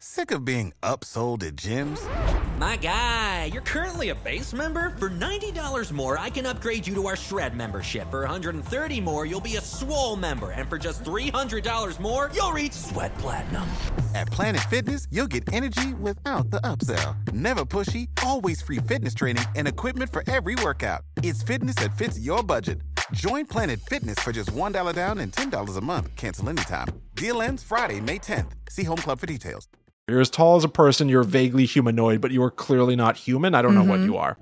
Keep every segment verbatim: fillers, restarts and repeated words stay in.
Sick of being upsold at gyms? My guy, you're currently a base member? For ninety dollars more, I can upgrade you to our Shred membership. For one hundred thirty dollars more, you'll be a Swole member. And for just three hundred dollars more, you'll reach Sweat Platinum. At Planet Fitness, you'll get energy without the upsell. Never pushy, always free fitness training and equipment for every workout. It's fitness that fits your budget. Join Planet Fitness for just one dollar down and ten dollars a month. Cancel anytime. Deal ends Friday, May tenth. See Home Club for details. You're as tall as a person, you're vaguely humanoid, but you are clearly not human. I don't Mm-hmm. know what you are.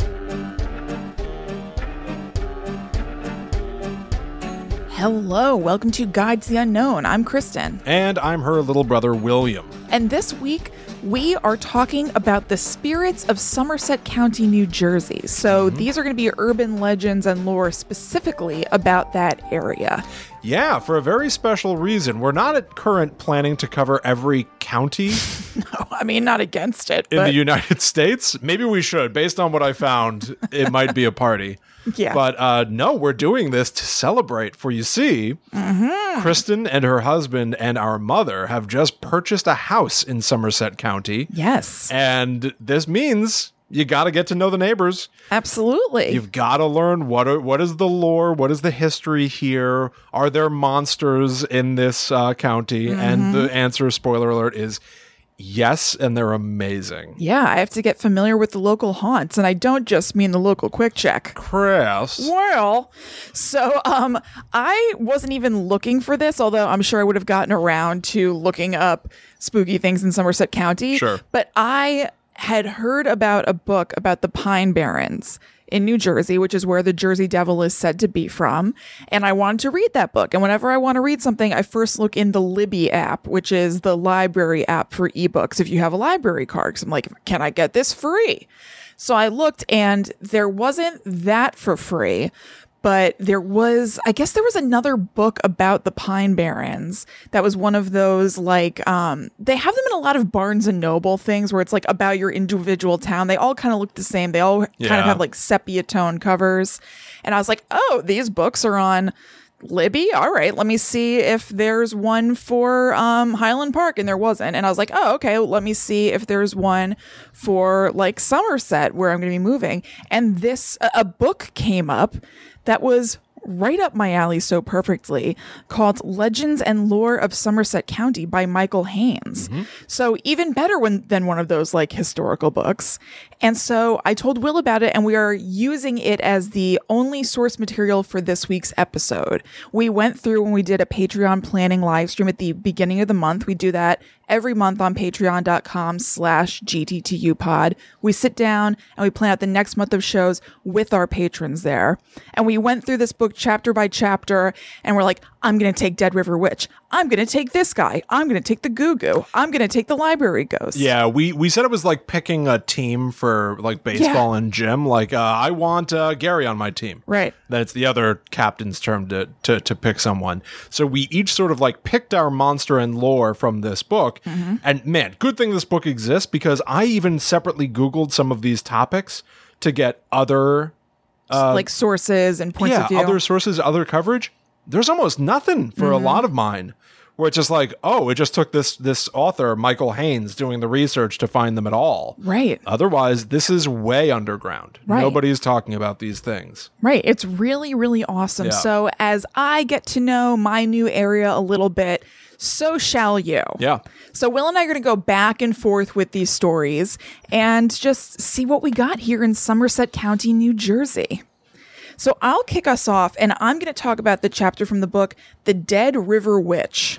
Hello, welcome to Guide to the Unknown. I'm Kristen. And I'm her little brother, William. And this week, we are talking about the spirits of Somerset County, New Jersey. So Mm-hmm. these are going to be urban legends and lore specifically about that area. Yeah, for a very special reason. We're not at current planning to cover every county No, I mean, not against it, in but the United States. Maybe we should. Based on what I found, it might be a party. yeah. But uh, no, we're doing this to celebrate. For you see, Mm-hmm. Kristen and her husband and our mother have just purchased a house in Somerset County. Yes, And this means you got to get to know the neighbors. absolutely. You've got to learn what are, what is the lore, what is the history here? Are there monsters in this uh, county? Mm-hmm. And the answer, spoiler alert, is yes, and they're amazing. Yeah, I have to get familiar with the local haunts, and I don't just mean the local quick check. Chris. Well, so um, I wasn't even looking for this, although I'm sure I would have gotten around to looking up spooky things in Somerset County. Sure. But I had heard about a book about the Pine Barrens in New Jersey, which is where the Jersey Devil is said to be from. And I wanted to read that book. And whenever I want to read something, I first look in the Libby app, which is the library app for ebooks if you have a library card. 'Cause I'm like, can I get this free? So I looked and there wasn't that for free. But there was, I guess there was another book about the Pine Barrens that was one of those, like, um, they have them in a lot of Barnes and Noble things where it's like about your individual town. They all kind of look the same. They all kind Yeah. of have like sepia tone covers. And I was like, oh, these books are on Libby. All right, let me see if there's one for um, Highland Park. And there wasn't. And I was like, oh, okay, well, let me see if there's one for like Somerset where I'm going to be moving. And this, a, a book came up that was right up my alley so perfectly, called Legends and Lore of Somerset County by Michael Haynes. So even better when, than one of those like historical books. And so I told Will about it, and we are using it as the only source material for this week's episode. We went through when we did a Patreon planning live stream at the beginning of the month. We do that every month on patreon.com slash GTTU pod. We sit down and we plan out the next month of shows with our patrons there. And we went through this book chapter by chapter, and we're like, I'm going to take Dead River Witch. I'm going to take this guy. I'm going to take the Goo Goo. I'm going to take the Library Ghost. Yeah, we, we said it was like picking a team for like baseball Yeah. and gym. Like, uh, I want uh, Gary on my team. Right. Then it's the other captain's term to, to to pick someone. So we each sort of like picked our monster and lore from this book. Mm-hmm. And man, good thing this book exists, because I even separately Googled some of these topics to get other like sources and points yeah, of view. other sources, other coverage. There's almost nothing for Mm-hmm. a lot of mine, where it's just like, oh, it just took this this author, Michael Haynes, doing the research to find them at all. Right. Otherwise, this is way underground. Right. Nobody's talking about these things. Right. It's really, really awesome. Yeah. So as I get to know my new area a little bit, so shall you. Yeah. So Will and I are going to go back and forth with these stories and just see what we got here in Somerset County, New Jersey. So I'll kick us off, and I'm going to talk about the chapter from the book, The Dead River Witch.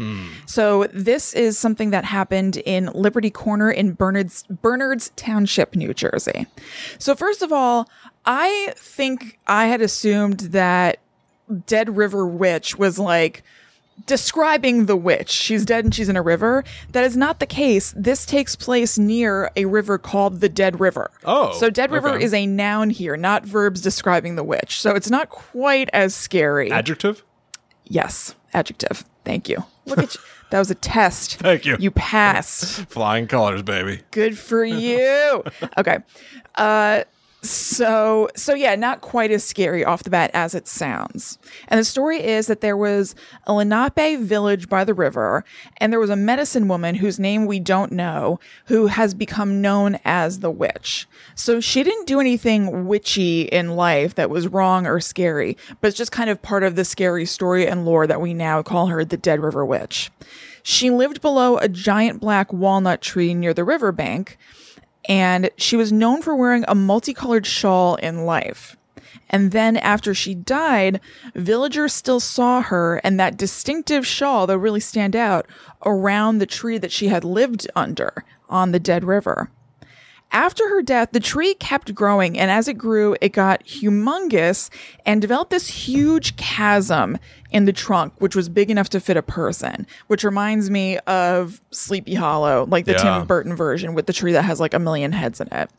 So this is something that happened in Liberty Corner in Bernard's, Bernard's Township, New Jersey. So first of all, I think I had assumed that Dead River Witch was like describing the witch. She's dead and she's in a river. That is not the case. This takes place near a river called the Dead River. Oh, So Dead River okay. is a noun here, not verbs describing the witch. So it's not quite as scary. Adjective? Yes, adjective. Thank you. Look at you. That was a test. Thank you. You passed. Flying colors, baby. Good for you. Okay. Uh, So, so yeah, not quite as scary off the bat as it sounds. And the story is that there was a Lenape village by the river, and there was a medicine woman whose name we don't know, who has become known as the witch. So she didn't do anything witchy in life that was wrong or scary, but it's just kind of part of the scary story and lore that we now call her the Dead River Witch. She lived below a giant black walnut tree near the riverbank, and she was known for wearing a multicolored shawl in life. And then after she died, villagers still saw her and that distinctive shawl that really stand out around the tree that she had lived under on the Dead River. After her death, the tree kept growing, and as it grew, it got humongous and developed this huge chasm in the trunk, which was big enough to fit a person, which reminds me of Sleepy Hollow, like the Yeah. Tim Burton version with the tree that has like a million heads in it.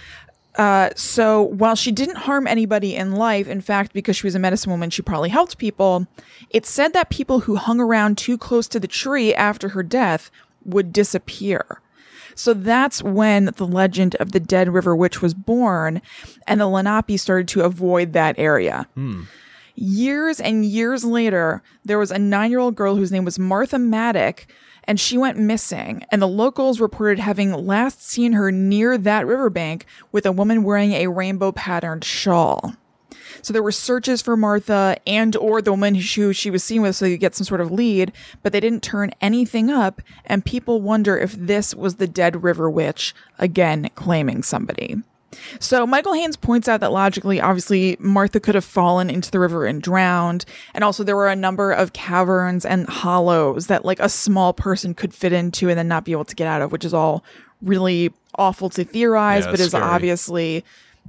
Uh, so while she didn't harm anybody in life, in fact, because she was a medicine woman, she probably helped people, it's said that people who hung around too close to the tree after her death would disappear. So that's when the legend of the Dead River Witch was born, and the Lenape started to avoid that area. Hmm. Years and years later, there was a nine-year-old girl whose name was Martha Maddock, and she went missing, and the locals reported having last seen her near that riverbank with a woman wearing a rainbow-patterned shawl. So there were searches for Martha and or the woman who she was seen with so you get some sort of lead, but they didn't turn anything up, and people wonder if this was the Dead River Witch, again claiming somebody. So Michael Haynes points out that logically, obviously, Martha could have fallen into the river and drowned, and also there were a number of caverns and hollows that like a small person could fit into and then not be able to get out of, which is all really awful to theorize, Yeah, but is scary. obviously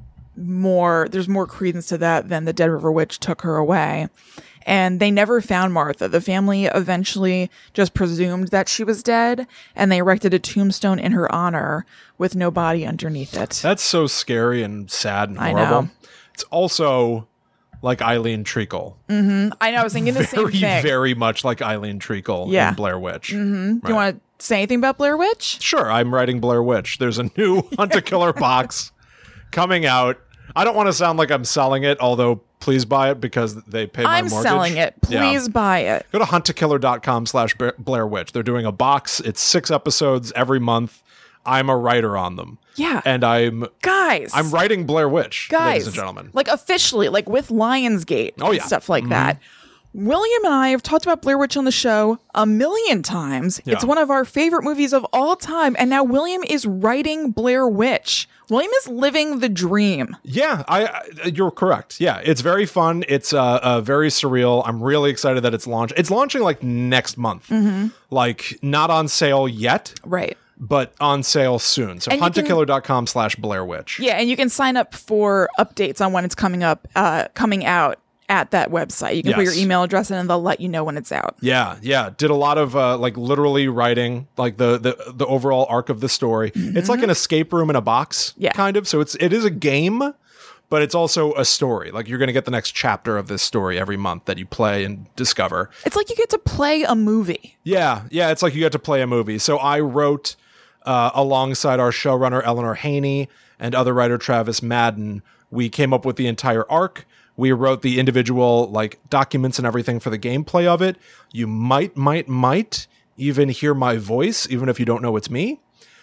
more, there's more credence to that than the Dead River Witch took her away. And they never found Martha. The family eventually just presumed that she was dead, and they erected a tombstone in her honor with no body underneath it. That's so scary and sad and I horrible. know. It's also like Eileen Treacle. Mm-hmm. I know, I was thinking the Very, same thing. very much like Eileen Treacle Yeah. in Blair Witch. Mm-hmm. Do you want to say anything about Blair Witch? Sure, I'm writing Blair Witch. There's a new Hunt a Killer box coming out. I don't want to sound like I'm selling it, although please buy it because they pay my I'm mortgage. selling it. Please Yeah. buy it. Go to hunt a killer dot com slash Blair Witch. They're doing a box. It's six episodes every month. I'm a writer on them. Yeah. And I'm Guys. I'm writing Blair Witch, Guys. ladies and gentlemen. Like officially, like with Lionsgate Oh, and yeah. stuff like Mhm. that. William and I have talked about Blair Witch on the show a million times. Yeah. It's one of our favorite movies of all time. And now William is writing Blair Witch. William is living the dream. Yeah, I, I you're correct. Yeah, it's very fun. It's uh, uh very surreal. I'm really excited that it's launched. It's launching like next month. Mm-hmm. Like not on sale yet, Right. but on sale soon. So And you hunt a can- killer dot com slash Blair Witch. Yeah, and you can sign up for updates on when it's coming up, uh, coming out at that website. You can put your Yes. email address in and they'll let you know when it's out. Yeah, yeah. Did a lot of uh, like literally writing like the the the overall arc of the story. It's like an escape room in a box, Yeah. kind of. So it's it is a game, but it's also a story. Like you're going to get the next chapter of this story every month that you play and discover. It's like you get to play a movie. Yeah, yeah. It's like you get to play a movie. So I wrote uh, alongside our showrunner Eleanor Haney and other writer Travis Madden. We came up with the entire arc. We wrote the individual like documents and everything for the gameplay of it. You might, might, might even hear my voice, even if you don't know it's me.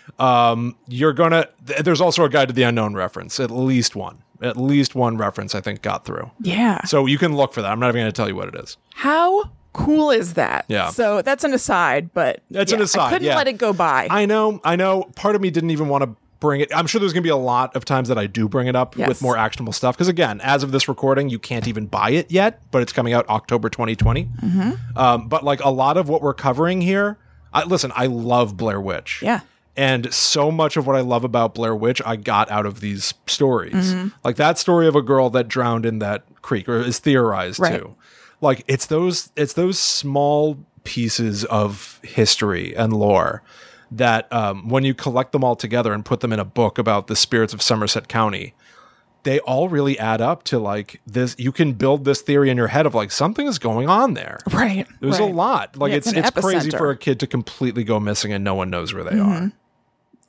Um, you're gonna. Th- there's also a Guide to the Unknown reference. At least one. At least one reference I think got through. Yeah. So you can look for that. I'm not even going to tell you what it is. How cool is that? Yeah. So that's an aside, but That's yeah, an aside. I couldn't yeah. let it go by. I know. I know. Part of me didn't even want to bring it. I'm sure there's going to be a lot of times that I do bring it up Yes. with more actionable stuff. Because again, as of this recording, you can't even buy it yet, but it's coming out October twenty twenty. Mm-hmm. Um, but like a lot of what we're covering here, I, listen, I love Blair Witch. Yeah. And so much of what I love about Blair Witch, I got out of these stories. Mm-hmm. Like that story of a girl that drowned in that creek, or is theorized Right. to. Like it's those, it's those small pieces of history and lore that um, when you collect them all together and put them in a book about the spirits of Somerset County, they all really add up to like this. You can build this theory in your head of like something is going on there. Right. There's right. a lot. Like Yeah, it's it's it's, an crazy epicenter. for a kid to completely go missing and no one knows where they are.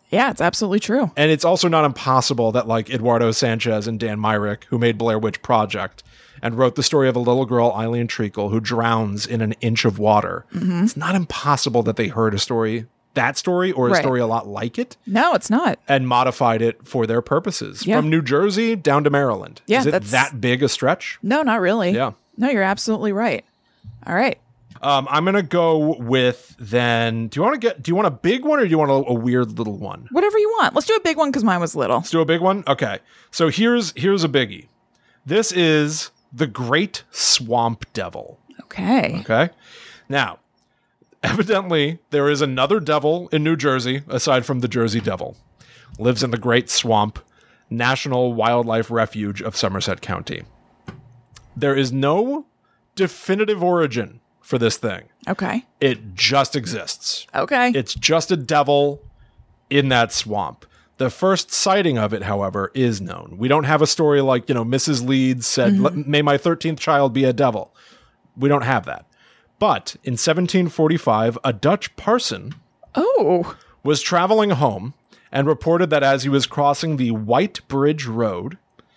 Yeah, it's absolutely true. And it's also not impossible that like Eduardo Sanchez and Dan Myrick, who made Blair Witch Project and wrote the story of a little girl, Eileen Treacle, who drowns in an inch of water. Mm-hmm. It's not impossible that they heard a story, that story, or a Right. story a lot like it, No, it's not. and modified it for their purposes. Yeah. From New Jersey down to Maryland. Yeah, Is it that's- that big a stretch? No, not really. Yeah. No, you're absolutely right. All right. Um, I'm gonna go with then. Do you want to get? Do you want a big one or do you want a, a weird little one? Whatever you want. Let's do a big one because mine was little. Let's do a big one. Okay. So here's here's a biggie. This is the Great Swamp Devil. Okay. Okay. Now, evidently, there is another devil in New Jersey aside from the Jersey Devil. Lives in the Great Swamp National Wildlife Refuge of Somerset County. There is no definitive origin for this thing. Okay. It just exists. Okay. It's just a devil in that swamp. The first sighting of it, however, is known. We don't have a story like, you know, Missus Leeds said, Mm-hmm. may my thirteenth child be a devil. We don't have that. But in seventeen forty-five, a Dutch parson oh. was traveling home and reported that as he was crossing the White Bridge Road,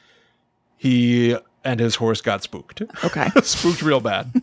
he and his horse got spooked. Okay. Spooked real bad.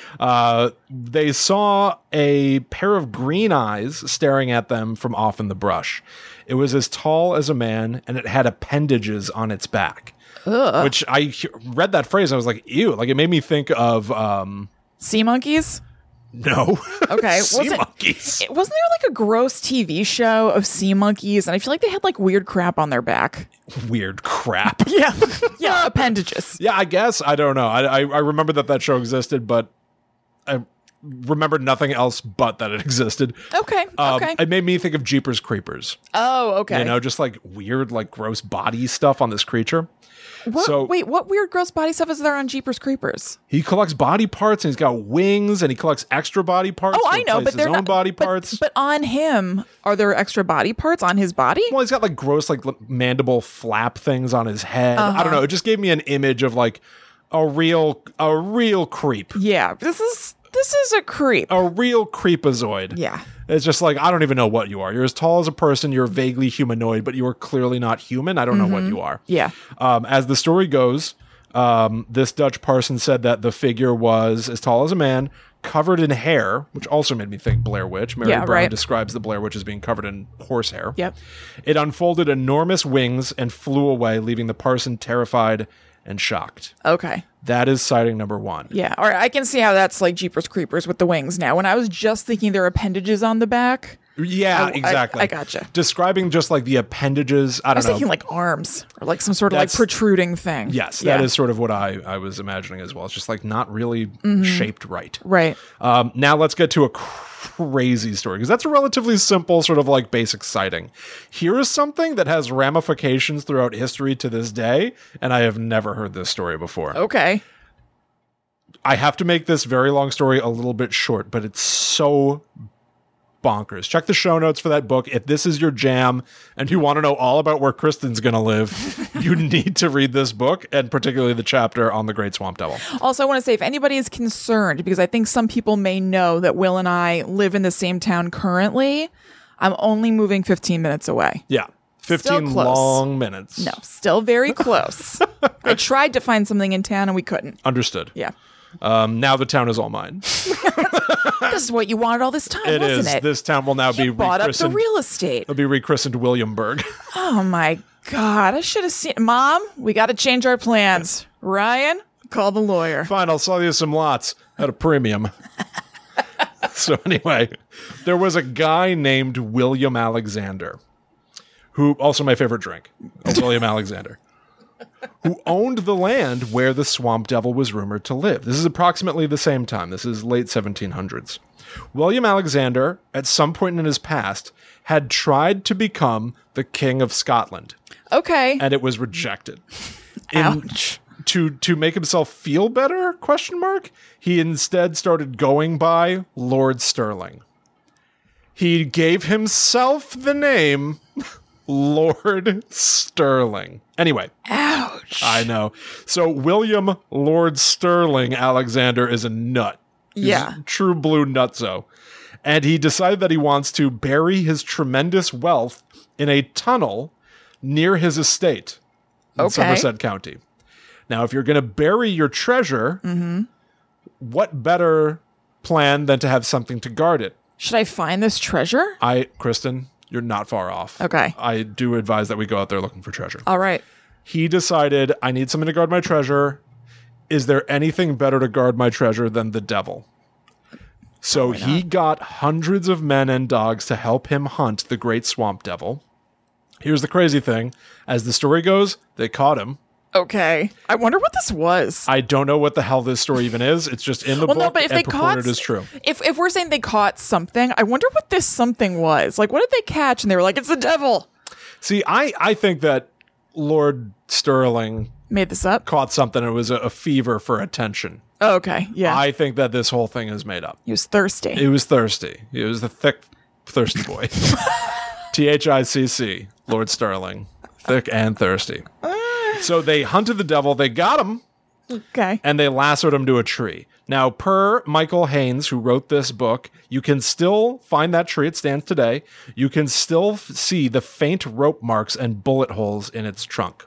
uh, they saw a pair of green eyes staring at them from off in the brush. It was as tall as a man, and it had appendages on its back. Ugh. Which I he- read that phrase, and I was like, ew. Like, it made me think of, um, Sea monkeys? no. Okay. sea Wasn't- monkeys. It- Wasn't there like a gross T V show of sea monkeys? And I feel like they had like weird crap on their back. Weird crap. Yeah. yeah. Appendages. Yeah, I guess. I don't know. I, I I remember that that show existed, but I remember nothing else but that it existed. Okay. Um, Okay. It made me think of Jeepers Creepers. oh, okay. You know, just like weird, like gross body stuff on this creature. What, so- wait, what weird gross body stuff is there on Jeepers Creepers? He collects body parts, and he's got wings, and he collects extra body parts. Oh, to I know, replace but they're his own not body but- parts. But, on him, are there extra body parts on his body? Well, he's got like gross, like l- mandible flap things on his head. I Uh-huh. don't know. It just gave me an image of like a real, a real creep, Yeah, this is this is a creep. a real creepazoid. Yeah. It's just like, I don't even know what you are. You're as tall as a person. You're vaguely humanoid, but you are clearly not human. I don't know what you are. Yeah. Um, as the story goes, um, this Dutch parson said that the figure was as tall as a man, covered in hair, which also made me think Blair Witch. Mary Yeah, Brown right. describes the Blair Witch as being covered in horsehair. Yep. It unfolded enormous wings and flew away, leaving the parson terrified and shocked. Okay. That is sighting number one. Yeah. All right. I can see how that's like Jeepers Creepers with the wings now. When I was just thinking there are appendages on the back, Yeah, I- exactly. I gotcha. Describing just like the appendages. I I don't was know. thinking like arms or like some sort of That's- like protruding thing. Yes, Yeah. that is sort of what I, I was imagining as well. It's just like not really shaped right. Right. Um, now let's get to a crazy story because that's a relatively simple sort of like basic sighting. Here is something that has ramifications throughout history to this day, and I have never heard this story before. Okay. I have to make this very long story a little bit short, but it's so bonkers. Check the show notes for that book. If this is your jam and you want to know all about where Kristen's going to live, you need to read this book, and particularly the chapter on the Great Swamp Devil. Also, I want to say if anybody is concerned, because I think some people may know that Will and I live in the same town currently, I'm only moving fifteen minutes away. Yeah. fifteen close. long minutes. No, still very close. I tried to find something in town and we couldn't. Understood. Yeah. Um, now the town is all mine. This is what you wanted all this time, It wasn't is. it? This town will now be you bought up the rechristened. real estate. It'll be rechristened Williamburg. Oh my God. I should have seen. Mom, we got to change our plans. Ryan, call the lawyer. Fine, I'll sell you some lots at a premium. So anyway, there was a guy named William Alexander, who also my favorite drink, William Alexander, who owned the land where the Swamp Devil was rumored to live. This is approximately the same time. This is late seventeen hundreds. William Alexander, at some point in his past, had tried to become the King of Scotland, Okay. and it was rejected. In- Ouch. To to make himself feel better? Question mark. He instead started going by Lord Stirling. He gave himself the name Lord Stirling. Anyway, Ouch. I know. So William Lord Stirling Alexander is a nut. He's Yeah. a true blue nutso. And he decided that he wants to bury his tremendous wealth in a tunnel near his estate in Okay. Somerset County. Now, if you're going to bury your treasure, Mm-hmm. what better plan than to have something to guard it? Should I find this treasure? I, Kristen, you're not far off. Okay. I do advise that we go out there looking for treasure. All right. He decided, I need something to guard my treasure. Is there anything better to guard my treasure than the devil? So he got hundreds of men and dogs to help him hunt the great swamp devil. Here's the crazy thing. As the story goes, they caught him. Okay. I wonder what this was. I don't know what the hell this story even is. It's just in the well, book no, but if and they caught, purported as true. if if we're saying they caught something, I wonder what this something was. Like, what did they catch? And they were like, "It's the devil." See, I, I think that Lord Sterling Made this up. caught something. It was a, a fever for attention. Oh, okay. Yeah. I think that this whole thing is made up. he was thirsty. He was thirsty. He was the thick, thirsty boy. T H I C C, Lord Sterling. Thick and thirsty. So they hunted the devil. They got him. okay. And they lassoed him to a tree. Now, per Michael Haynes, who wrote this book, you can still find that tree. It stands today. You can still f- see the faint rope marks and bullet holes in its trunk.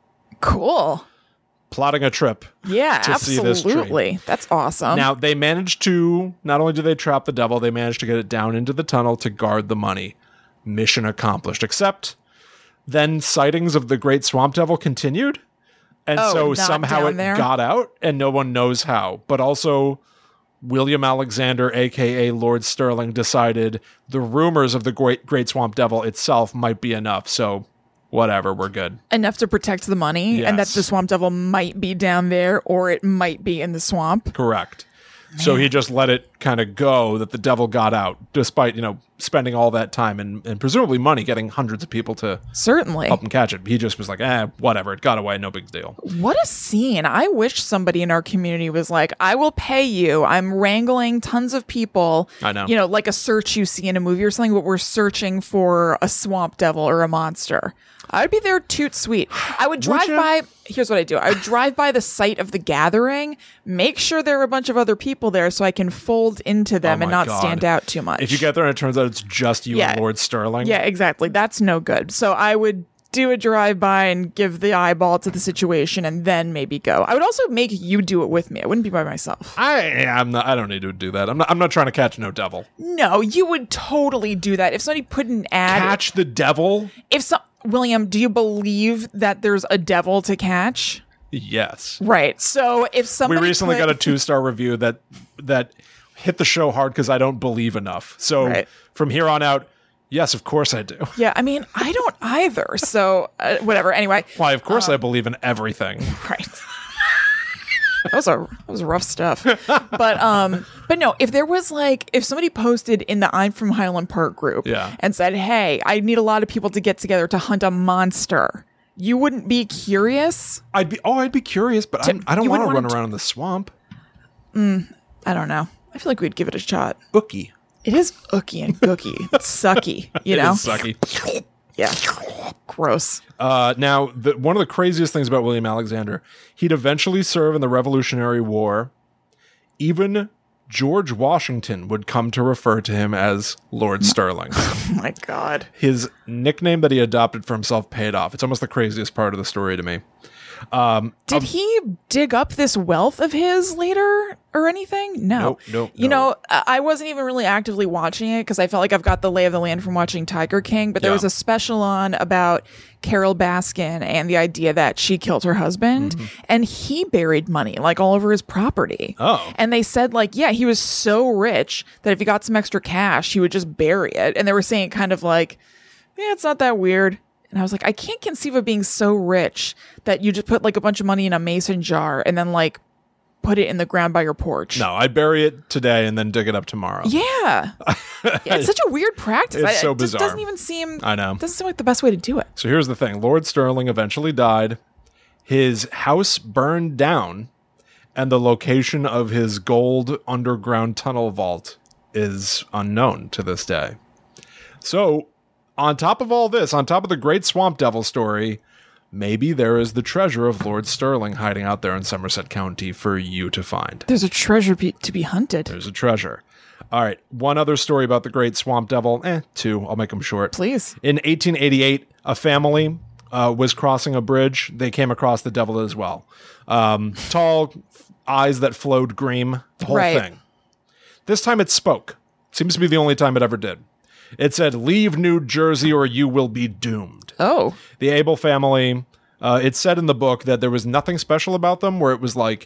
Cool. Plotting a trip. Yeah, to see this tree. absolutely. That's awesome. Now, they managed to, not only did they trap the devil, they managed to get it down into the tunnel to guard the money. Mission accomplished. Except then sightings of the great swamp devil continued. And Oh, so not somehow down it there? got out and no one knows how. But also William Alexander, a k a. Lord Sterling, decided the rumors of the great, great swamp devil itself might be enough. So whatever, we're good. Enough to protect the money, and that Yes. the swamp devil might be down there, or it might be in the swamp. Correct. So he just let it kind of go that the devil got out, despite, you know, spending all that time and, and presumably money getting hundreds of people to Certainly. help him catch it. He just was like, eh, whatever. It got away. No big deal. What a scene. I wish somebody in our community was like, I will pay you. I'm wrangling tons of people. I know. You know, like a search you see in a movie or something, but we're searching for a swamp devil or a monster. I would be there toot sweet. I would drive you? by. Here's what I do. I would drive by the site of the gathering, make sure there are a bunch of other people there so I can fold into them Oh and my not God. stand out too much. If you get there and it turns out it's just you Yeah. and Lord Sterling. Yeah, exactly. That's no good. So I would do a drive-by and give the eyeball to the situation and then maybe go. I would also make you do it with me. I wouldn't be by myself. I I'm not I don't need to do that. I'm not I'm not trying to catch no devil. No, you would totally do that. If somebody put an ad, Catch the devil? if so, William, do you believe that there's a devil to catch? Yes. Right. So if We somebody recently put, got a two-star review that that hit the show hard because I don't believe enough. So Right. from here on out, yes, of course I do. Yeah, I mean, I don't either. So uh, whatever. Anyway, Why, of course Uh, I believe in everything. right. That was a that was rough stuff. But um but no, if there was like if somebody posted in the I'm from Highland Park group Yeah. and said, "Hey, I need a lot of people to get together to hunt a monster." You wouldn't be curious? I'd be oh, I'd be curious, but I'm, I don't you want to wouldn't run wanna around in the swamp. I don't know. I feel like we'd give it a shot. Ookie. It is ooky and gooky. It's sucky, you know? It is sucky. Yeah. Gross. Uh, now, the, one of the craziest things about William Alexander, he'd eventually serve in the Revolutionary War. Even George Washington would come to refer to him as Lord Sterling. Oh my God. His nickname that he adopted for himself paid off. It's almost the craziest part of the story to me. Did he dig up this wealth of his later or anything? No. Nope, nope, You no. know, I I wasn't even really actively watching it because I felt like I've got the lay of the land from watching Tiger King, but there Yeah. was a special on about Carol Baskin and the idea that she killed her husband and he buried money like all over his property. Oh. And they said like, yeah, he was so rich that if he got some extra cash, he would just bury it. And they were saying kind of like, yeah, it's not that weird. And I was like, I can't conceive of being so rich that you just put like a bunch of money in a mason jar and then like put it in the ground by your porch. No, I'd bury it today and then dig it up tomorrow. Yeah. Yeah, it's such a weird practice. It's I- so it just bizarre. doesn't even seem I know. doesn't seem like the best way to do it. So here's the thing. Lord Sterling eventually died. His house burned down, and the location of his gold underground tunnel vault is unknown to this day. So, on top of all this, on top of the Great Swamp Devil story, maybe there is the treasure of Lord Sterling hiding out there in Somerset County for you to find. There's a treasure be- to be hunted. There's a treasure. All right. One other story about the Great Swamp Devil. Eh, two. I'll make them short. Please. In eighteen eighty-eight, a family uh, was crossing a bridge. They came across the devil as well. Um, tall, eyes that flowed green, the whole Right. thing. This time it spoke. Seems to be the only time it ever did. It said, "Leave New Jersey or you will be doomed." Oh. The Abel family, uh, it said in the book that there was nothing special about them, where it was like,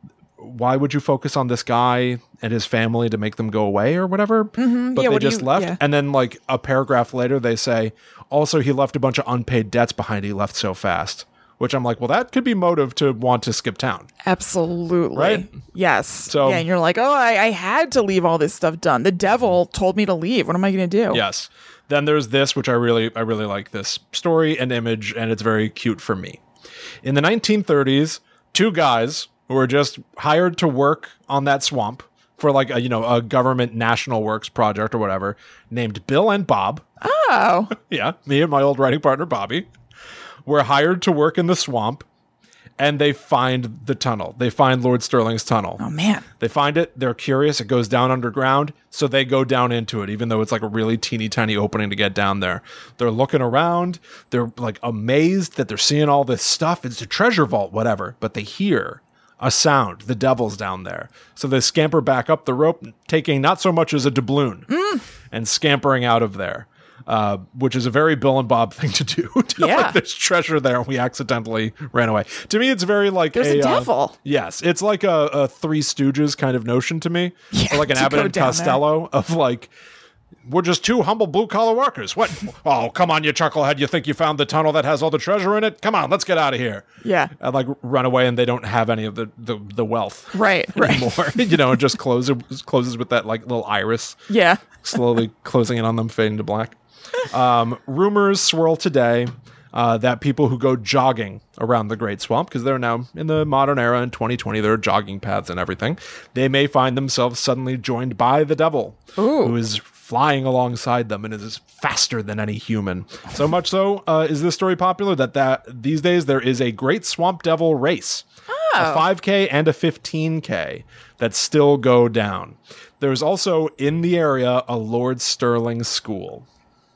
why would you focus on this guy and his family to make them go away or whatever? Mm-hmm. But Yeah, they what do just you- left. yeah. And then like a paragraph later, they say, also, he left a bunch of unpaid debts behind. He left so fast, which I'm like, well, that could be motive to want to skip town. Absolutely. Right? Yes. So- yeah, and you're like, oh, I, I had to leave all this stuff done. The devil told me to leave. What am I going to do? Yes. Then there's this, which I really, I really like this story and image, and it's very cute for me. In the nineteen thirties, two guys who were just hired to work on that swamp for like a, you know, a government national works project or whatever, named Bill and Bob. Oh. Yeah, me and my old writing partner, Bobby, were hired to work in the swamp, and they find the tunnel. They find Lord Stirling's tunnel. Oh, man. They find it. They're curious. It goes down underground. So they go down into it, even though it's like a really teeny tiny opening to get down there. They're looking around. They're like amazed that they're seeing all this stuff. It's a treasure vault, whatever. But they hear a sound. The devil's down there. So they scamper back up the rope, taking not so much as a doubloon and scampering out of there. Uh, which is a very Bill and Bob thing to do. to, Yeah. like, there's treasure there and we accidentally ran away. To me, it's very like There's a uh, devil. yes, it's like a, a Three Stooges kind of notion to me. Yeah, or like an to Abbott go and down Costello of like, we're just two humble blue collar workers. What? Oh, come on, you chucklehead. You think you found the tunnel that has all the treasure in it? Come on, let's get out of here. Yeah. And like run away and they don't have any of the, the, the wealth Right. Right. anymore. you know, it just closes, closes with that like little iris Yeah. slowly closing in on them, fading to black. Um, rumors swirl today uh, that people who go jogging around the Great Swamp, because they're now in the modern era in twenty twenty, there are jogging paths and everything, they may find themselves suddenly joined by the devil, Ooh. who is flying alongside them and is faster than any human. So much so uh, is this story popular that, that these days there is a Great Swamp Devil race, a five K and a fifteen K that still go down. There's also in the area a Lord Stirling school.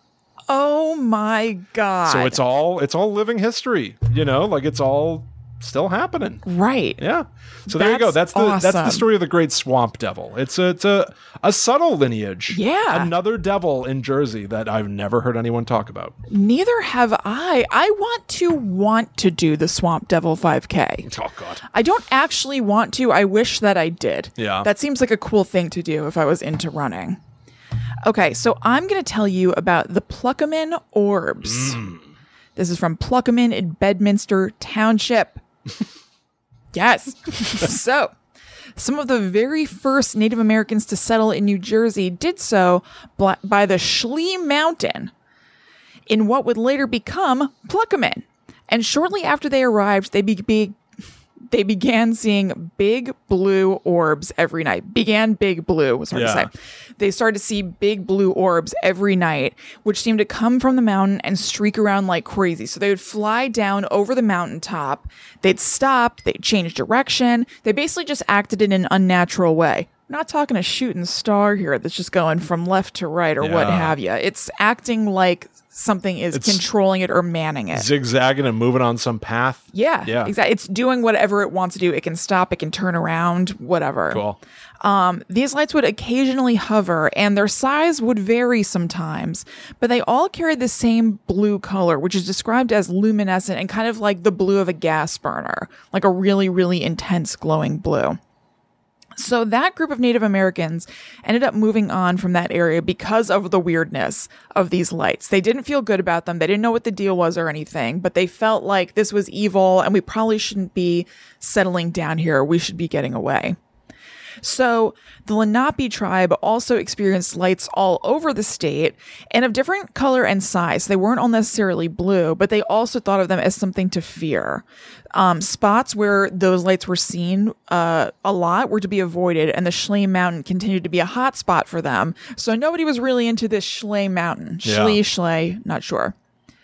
Oh, my God. So it's all it's all living history, you know, like it's all still happening. right. Yeah. So there you go. That's That's the that's the awesome. story of the Great Swamp Devil. It's a it's a, a subtle lineage. Yeah. Another devil in Jersey that I've never heard anyone talk about. Neither have I. I want to want to do the Swamp Devil five K. Oh God. I don't actually want to. I wish that I did. Yeah. That seems like a cool thing to do if I was into running. Okay, so I'm going to tell you about the Pluckaman Orbs. This is from Pluckaman in Bedminster Township. Yes. So, some of the very first Native Americans to settle in New Jersey did so bla- by the Schley Mountain in what would later become Pluckaman. And shortly after they arrived, they be- be- they began seeing big blue orbs every night. Began big blue, was hard Yeah. to say. They started to see big blue orbs every night, which seemed to come from the mountain and streak around like crazy. So they would fly down over the mountaintop. They'd stop. They'd change direction. They basically just acted in an unnatural way. I'm not talking a shooting star here that's just going from left to right or what Yeah. have you. It's acting like something is It's- controlling it or manning it. Zigzagging and moving on some path. Yeah, Yeah. exactly. It's doing whatever it wants to do. It can stop, it can turn around, whatever. Cool. Um, these lights would occasionally hover, and their size would vary sometimes, but they all carried the same blue color, which is described as luminescent and kind of like the blue of a gas burner, like a really, really intense glowing blue. So that group of Native Americans ended up moving on from that area because of the weirdness of these lights. They didn't feel good about them. They didn't know what the deal was or anything, but they felt like this was evil and we probably shouldn't be settling down here. We should be getting away. So the Lenape tribe also experienced lights all over the state and of different color and size. They weren't all necessarily blue, but they also thought of them as something to fear. Um, spots where those lights were seen uh, a lot were to be avoided, and the Schley Mountain continued to be a hot spot for them. So nobody was really into this Schley Mountain. Yeah. Schley, Schley, not sure.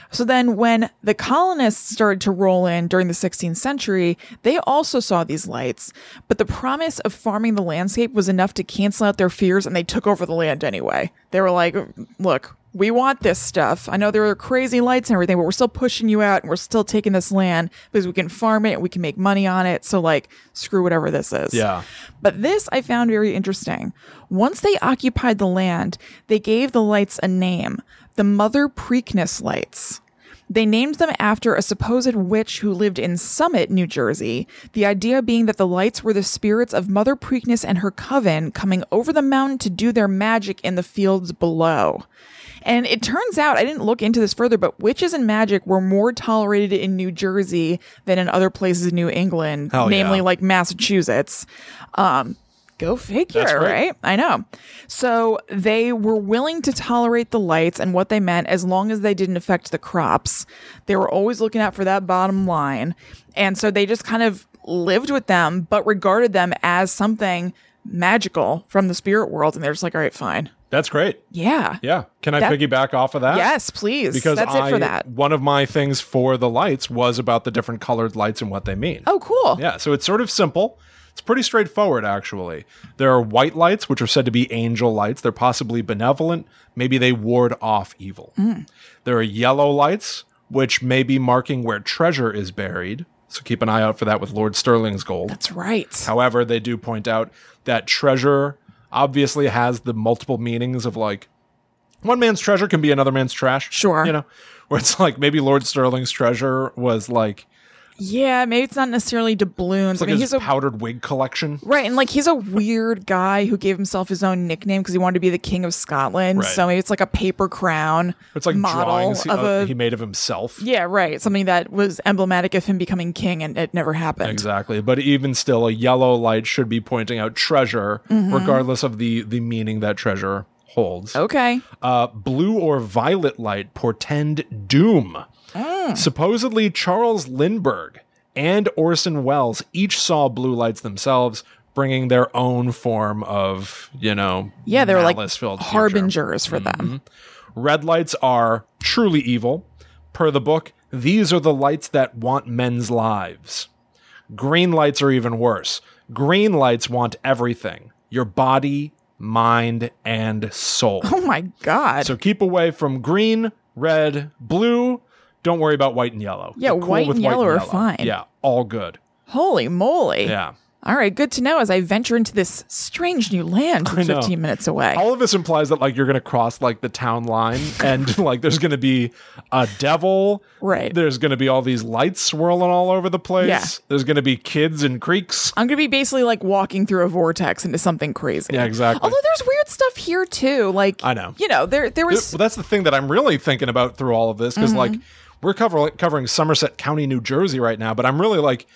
So then when the colonists started to roll in during the sixteenth century, they also saw these lights, but the promise of farming the landscape was enough to cancel out their fears, and they took over the land anyway. They were like, look, we want this stuff. I know there are crazy lights and everything, but we're still pushing you out and we're still taking this land because we can farm it and we can make money on it. So like, screw whatever this is. Yeah. But this I found very interesting. Once they occupied the land, they gave the lights a name, the Mother Preakness lights. They named them after a supposed witch who lived in Summit, New Jersey, the idea being that the lights were the spirits of Mother Preakness and her coven coming over the mountain to do their magic in the fields below. And it turns out, I didn't look into this further, but witches and magic were more tolerated in New Jersey than in other places in New England, Hell namely yeah. like Massachusetts. Um, Go figure, That's right. right? I know. So they were willing to tolerate the lights and what they meant as long as they didn't affect the crops. They were always looking out for that bottom line. And so they just kind of lived with them, but regarded them as something magical from the spirit world. And they're just like, all right, fine. That's great. Yeah. Yeah. Can I That- piggyback off of that? Yes, please. Because That's I, it for that. one of my things for the lights was about the different colored lights and what they mean. Oh, cool. Yeah, so it's sort of simple. It's pretty straightforward, actually. There are white lights, which are said to be angel lights. They're possibly benevolent. Maybe they ward off evil. Mm. There are yellow lights, which may be marking where treasure is buried. So keep an eye out for that with Lord Sterling's gold. That's right. However, they do point out that treasure obviously has the multiple meanings of like, one man's treasure can be another man's trash. Sure. You know, where it's like maybe Lord Sterling's treasure was like, Yeah, maybe it's not necessarily doubloons. it's like I mean, his he's a powdered wig collection. right, and like he's a weird guy who gave himself his own nickname because he wanted to be the king of Scotland. Right. So maybe it's like a paper crown. It's like model drawings he, of uh, a he made of himself. yeah, right. Something that was emblematic of him becoming king, and it never happened. Exactly. But even still, a yellow light should be pointing out treasure, Mm-hmm. regardless of the, the meaning that treasure holds. Okay. Uh, blue or violet light portend doom. Mm. Supposedly, Charles Lindbergh and Orson Welles each saw blue lights themselves, bringing their own form of, you know, Yeah, they were like malice-filled future. harbingers for them. Red lights are truly evil. Per the book, these are the lights that want men's lives. Green lights are even worse. Green lights want everything. Your body, mind, and soul. Oh my god. So keep away from green, red, blue. Don't worry about white and yellow. Yeah, You're cool white with and yellow are fine. Yeah, all good. Holy moly. Yeah. All right, good to know as I venture into this strange new land I know. fifteen minutes away. All of this implies that like you're going to cross like the town line and like there's going to be a devil. Right. There's going to be all these lights swirling all over the place. Yeah. There's going to be kids in creeks. I'm going to be basically like walking through a vortex into something crazy. Yeah, exactly. Although there's weird stuff here too. Like, I know. You know, there there was Well, that's the thing that I'm really thinking about through all of this because like we're cover- covering Somerset County, New Jersey right now, but I'm really like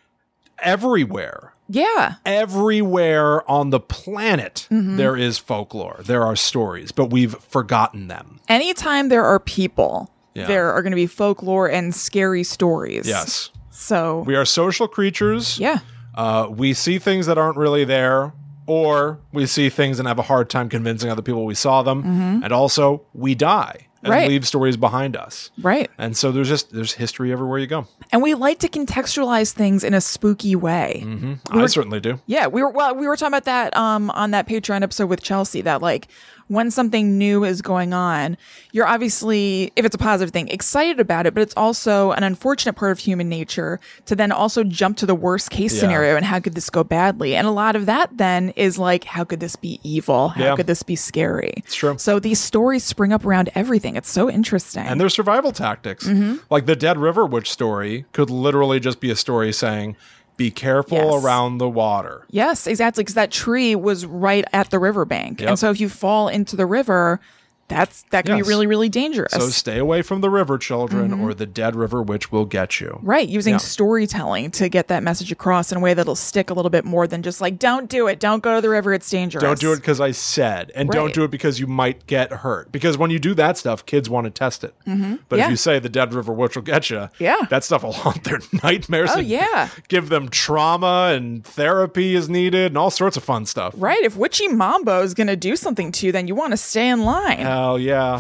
everywhere. yeah. Everywhere on the planet, there is folklore. There are stories, but we've forgotten them. Anytime there are people, Yeah. there are going to be folklore and scary stories. Yes. So, We are social creatures. yeah. Uh, we see things that aren't really there, or we see things and have a hard time convincing other people we saw them. And also, we die and Right. leave stories behind us. Right. And so there's just there's history everywhere you go. And we like to contextualize things in a spooky way. I certainly do. Yeah, we were well, we were talking about that um on that Patreon episode with Chelsea that like when something new is going on, you're obviously, if it's a positive thing, excited about it, but it's also an unfortunate part of human nature to then also jump to the worst case Yeah. scenario and how could this go badly? And a lot of that then is like, how could this be evil? How Yeah. could this be scary? It's true. So these stories spring up around everything. It's so interesting. And there's survival tactics. Like the Dead River Witch story could literally just be a story saying, be careful Yes. around the water. Yes, exactly. Because that tree was right at the riverbank. Yep. And so if you fall into the river, that's that can Yes. be really, really dangerous. So stay away from the river, children, or the Dead River Witch will get you. Right, using Yeah. storytelling to get that message across in a way that'll stick a little bit more than just like, don't do it, don't go to the river, it's dangerous. Don't do it because I said, and don't Right. do it because you might get hurt. Because when you do that stuff, kids want to test it. Mm-hmm. But Yeah. if you say the Dead River Witch will get you, Yeah. that stuff will haunt their nightmares. Oh, and yeah. give them trauma and therapy is needed and all sorts of fun stuff. Right, if Witchy Mambo is going to do something to you, then you want to stay in line. Hell yeah.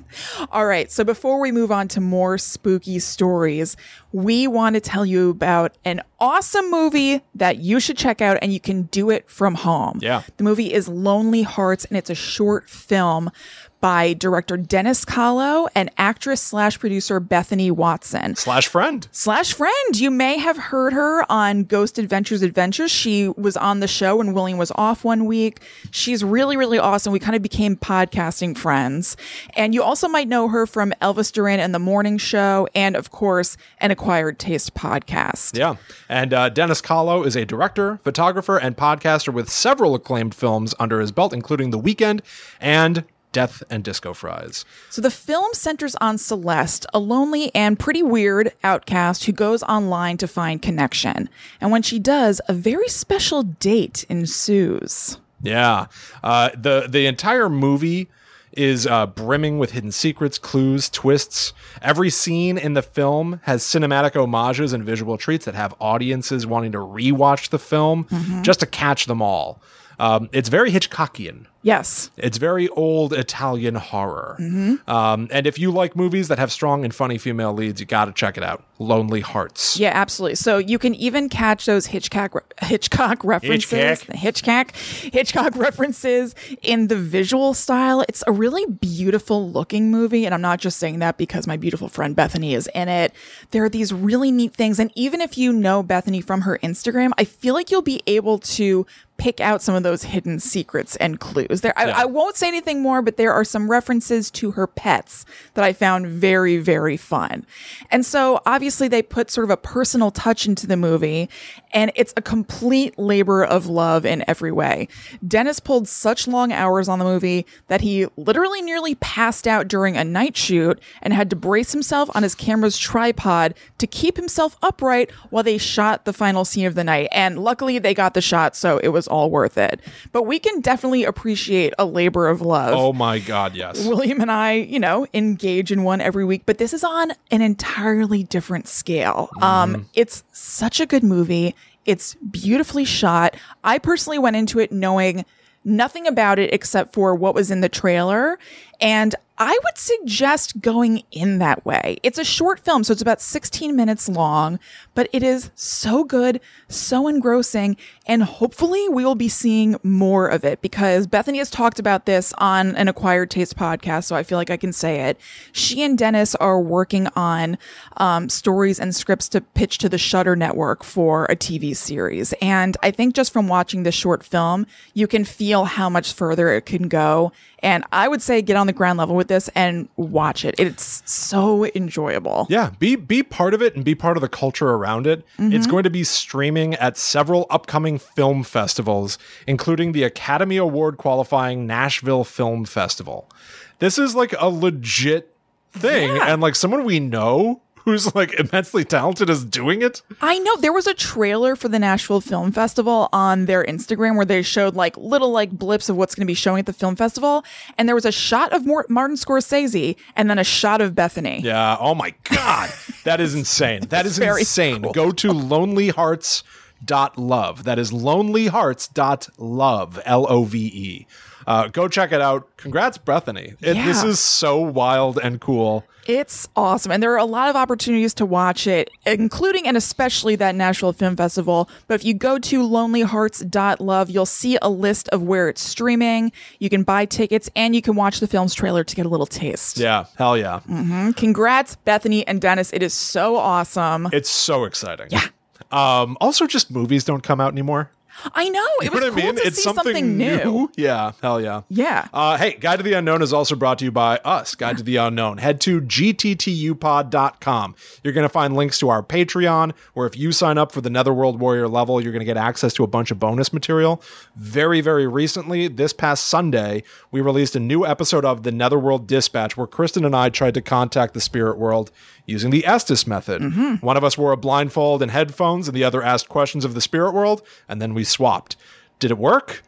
All right. So before we move on to more spooky stories, we want to tell you about an awesome movie that you should check out, and you can do it from home. Yeah. The movie is Lonely Hearts, and it's a short film by director Dennis Kahlo and actress slash producer Bethany Watson. Slash friend. Slash friend. You may have heard her on Ghost Adventures Adventures. She was on the show when William was off one week. She's really, really awesome. We kind of became podcasting friends. And you also might know her from Elvis Duran and The Morning Show, and of course, an Acquired Taste podcast. Yeah. And uh, Dennis Kahlo is a director, photographer, and podcaster with several acclaimed films under his belt, including The Weeknd and Death and Disco Fries. So the film centers on Celeste, a lonely and pretty weird outcast who goes online to find connection. And when she does, a very special date ensues. Yeah. Uh, the, the entire movie is uh, brimming with hidden secrets, clues, twists. Every scene in the film has cinematic homages and visual treats that have audiences wanting to rewatch the film mm-hmm. just to catch them all. Um, it's very Hitchcockian. Yes. It's very old Italian horror. Mm-hmm. Um, and if you like movies that have strong and funny female leads, you got to check it out. Lonely Hearts. Yeah, absolutely. So you can even catch those Hitchcock Hitchcock references. Hitchcock. Hitchcock. Hitchcock references in the visual style. It's a really beautiful looking movie. And I'm not just saying that because my beautiful friend Bethany is in it. There are these really neat things. And even if you know Bethany from her Instagram, I feel like you'll be able to pick out some of those hidden secrets and clues. There, I, yeah. I won't say anything more, but there are some references to her pets that I found very, very fun. And so obviously they put sort of a personal touch into the movie, and it's a complete labor of love in every way. Dennis pulled such long hours on the movie that he literally nearly passed out during a night shoot and had to brace himself on his camera's tripod to keep himself upright while they shot the final scene of the night. And luckily they got the shot, so it was all worth it. But we can definitely appreciate a labor of love. Oh my God, yes. William and I, you know, engage in one every week, but this is on an entirely different scale. Mm. Um, it's such a good movie. It's beautifully shot. I personally went into it knowing nothing about it except for what was in the trailer. And I would suggest going in that way. It's a short film, so it's about sixteen minutes long, but it is so good, so engrossing, and hopefully we will be seeing more of it because Bethany has talked about this on an Acquired Taste podcast, so I feel like I can say it. She and Dennis are working on um, stories and scripts to pitch to the Shudder Network for a T V series. And I think just from watching this short film, you can feel how much further it can go. And I would say get on the ground level with this and watch it. It's so enjoyable. Yeah, be be part of it and be part of the culture around it. Mm-hmm. It's going to be streaming at several upcoming film festivals, including the Academy Award qualifying Nashville Film Festival. This is like a legit thing, Yeah. and like someone we know who's like immensely talented is doing it. I know there was a trailer for the Nashville Film Festival on their Instagram where they showed like little like blips of what's going to be showing at the film festival. And there was a shot of Mort- Martin Scorsese and then a shot of Bethany. Yeah. Oh my God. That is insane. That is Very insane. cool. Go to lonely hearts dot love. That is lonely hearts dot love. L O V E. Uh, go check it out. Congrats, Bethany. It, Yeah. This is so wild and cool. It's awesome. And there are a lot of opportunities to watch it, including and especially that Nashville Film Festival. But if you go to lonely hearts dot love, you'll see a list of where it's streaming. You can buy tickets and you can watch the film's trailer to get a little taste. Yeah. Hell yeah. Mm-hmm. Congrats, Bethany and Dennis. It is so awesome. It's so exciting. Yeah. Um, also, just movies don't come out anymore. I know. It You was know what cool I mean? to It's see something, something new. Yeah, hell yeah. Yeah. Uh, hey, Guide to the Unknown is also brought to you by us, Guide to the Unknown. Head to G T T U pod dot com. You're going to find links to our Patreon, where if you sign up for the Netherworld Warrior level, you're going to get access to a bunch of bonus material. Very, very recently, this past Sunday, we released a new episode of the Netherworld Dispatch, where Kristen and I tried to contact the spirit world using the Estes method. Mm-hmm. One of us wore a blindfold and headphones, and the other asked questions of the spirit world, and then we swapped. Did it work?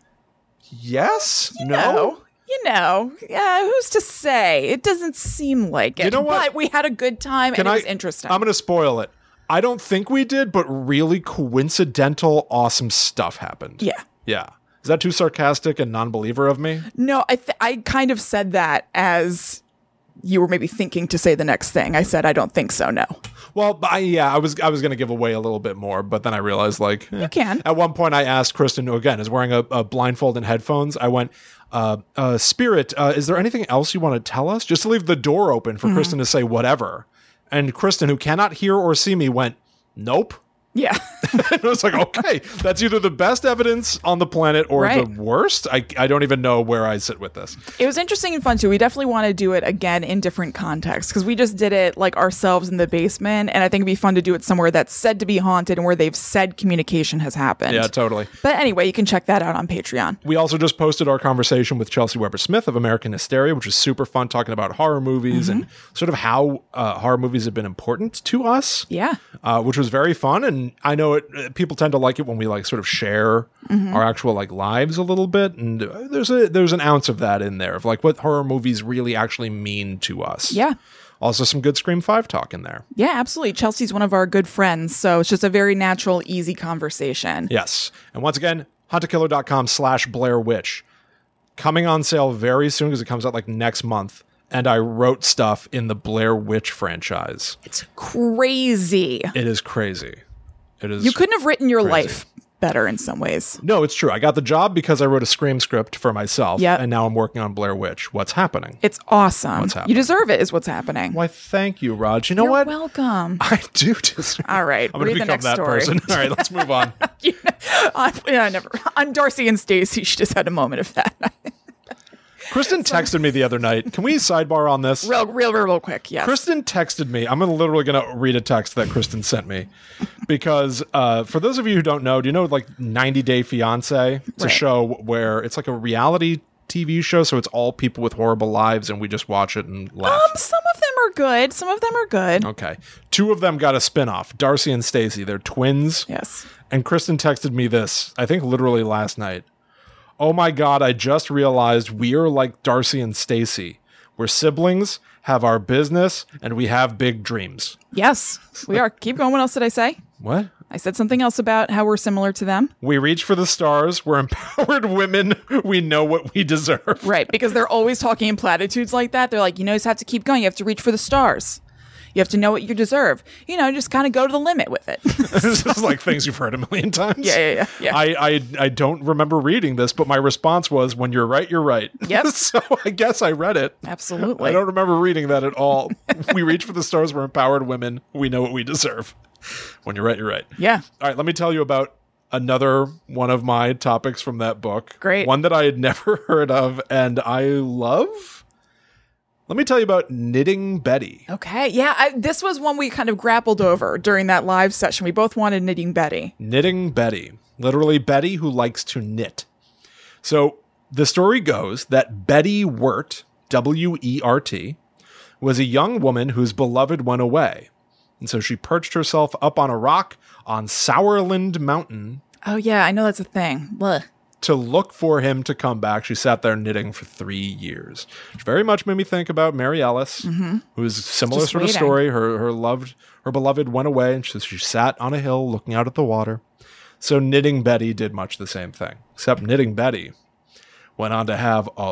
Yes? You no? know, you know, yeah, who's to say? It doesn't seem like it. You know what? But we had a good time Can and it I, was interesting. I'm going to spoil it. I don't think we did, but really coincidental, awesome stuff happened. yeah. Yeah. Is that too sarcastic and non-believer of me? No, I th- I kind of said that as you were maybe thinking to say the next thing. I said, I don't think so, no. Well, but I, yeah, I was I was going to give away a little bit more, but then I realized, like... eh. You can. At one point, I asked Kristen, who, again, is wearing a, a blindfold and headphones. I went, uh, uh, Spirit, uh, is there anything else you want to tell us? Just to leave the door open for mm-hmm. Kristen to say whatever. And Kristen, who cannot hear or see me, went, nope. Yeah. And I was like, okay, that's either the best evidence on the planet or right. the worst. I, I don't even know where I sit with this. It was interesting and fun, too. We definitely want to do it again in different contexts because we just did it like ourselves in the basement. And I think it'd be fun to do it somewhere that's said to be haunted and where they've said communication has happened. Yeah, totally. But anyway, you can check that out on Patreon. We also just posted our conversation with Chelsea Weber Smith of American Hysteria, which was super fun, talking about horror movies mm-hmm. and sort of how uh, horror movies have been important to us. Yeah. Uh, which was very fun. And I know it. People tend to like it when we like sort of share mm-hmm. our actual like lives a little bit, and there's a there's an ounce of that in there of like what horror movies really actually mean to us. Yeah. Also some good Scream five talk in there. Yeah, absolutely. Chelsea's one of our good friends, so it's just a very natural, easy conversation. Yes. And once again, huntakiller.com slash Blair Witch. Coming on sale very soon because it comes out like next month. And I wrote stuff in the Blair Witch franchise. It's crazy. It is crazy. It is. You couldn't have written your crazy. life better in some ways. No, it's true. I got the job because I wrote a Scream script for myself. Yep. And now I'm working on Blair Witch. What's happening? It's awesome. What's happening? You deserve it is what's happening. Why, thank you, Raj. You know You're what? welcome. I do deserve All right. I'm going to become next that story. person. All right, let's move on. you know, I, yeah, I never. On Darcy and Stacey, she just had a moment of that. Kristen texted me the other night. Can we sidebar on this? Real, real, real, real quick. Yes. Kristen texted me. I'm literally going to read a text that Kristen sent me because uh, for those of you who don't know, do you know like ninety Day Fiance? It's right. a show where it's like a reality T V show, so it's all people with horrible lives, and we just watch it and laugh. Um, some of them are good. Some of them are good. Okay. Two of them got a spinoff. Darcy and Stacey. They're twins. Yes. And Kristen texted me this, I think literally last night. Oh my God, I just realized we are like Darcy and Stacey. We're siblings, have our business, and we have big dreams. Yes, we are. Keep going. What else did I say? What? I said something else about how we're similar to them. We reach for the stars. We're empowered women. We know what we deserve. Right, because they're always talking in platitudes like that. They're like, you know, you just have to keep going. You have to reach for the stars. You have to know what you deserve. You know, just kind of go to the limit with it. This is like things you've heard a million times. Yeah, yeah, yeah. yeah. I, I I don't remember reading this, but my response was, when you're right, you're right. Yep. So I guess I read it. Absolutely. I don't remember reading that at all. We reach for the stars. We're empowered women. We know what we deserve. When you're right, you're right. Yeah. All right, let me tell you about another one of my topics from that book. Great. One that I had never heard of and I love. Let me tell you about Knitting Betty. Okay. Yeah, I, this was one we kind of grappled over during that live session. We both wanted Knitting Betty. Knitting Betty. Literally Betty who likes to knit. So the story goes that Betty Wert, W E R T, was a young woman whose beloved went away. And so she perched herself up on a rock on Sourland Mountain. Oh, yeah, I know that's a thing. Blech. To look for him to come back. She sat there knitting for three years. Which very much made me think about Mary Ellis, mm-hmm. who is a similar Just sort waiting. of story. Her her loved her beloved went away, and she, she sat on a hill looking out at the water. So Knitting Betty did much the same thing. Except Knitting Betty went on to have a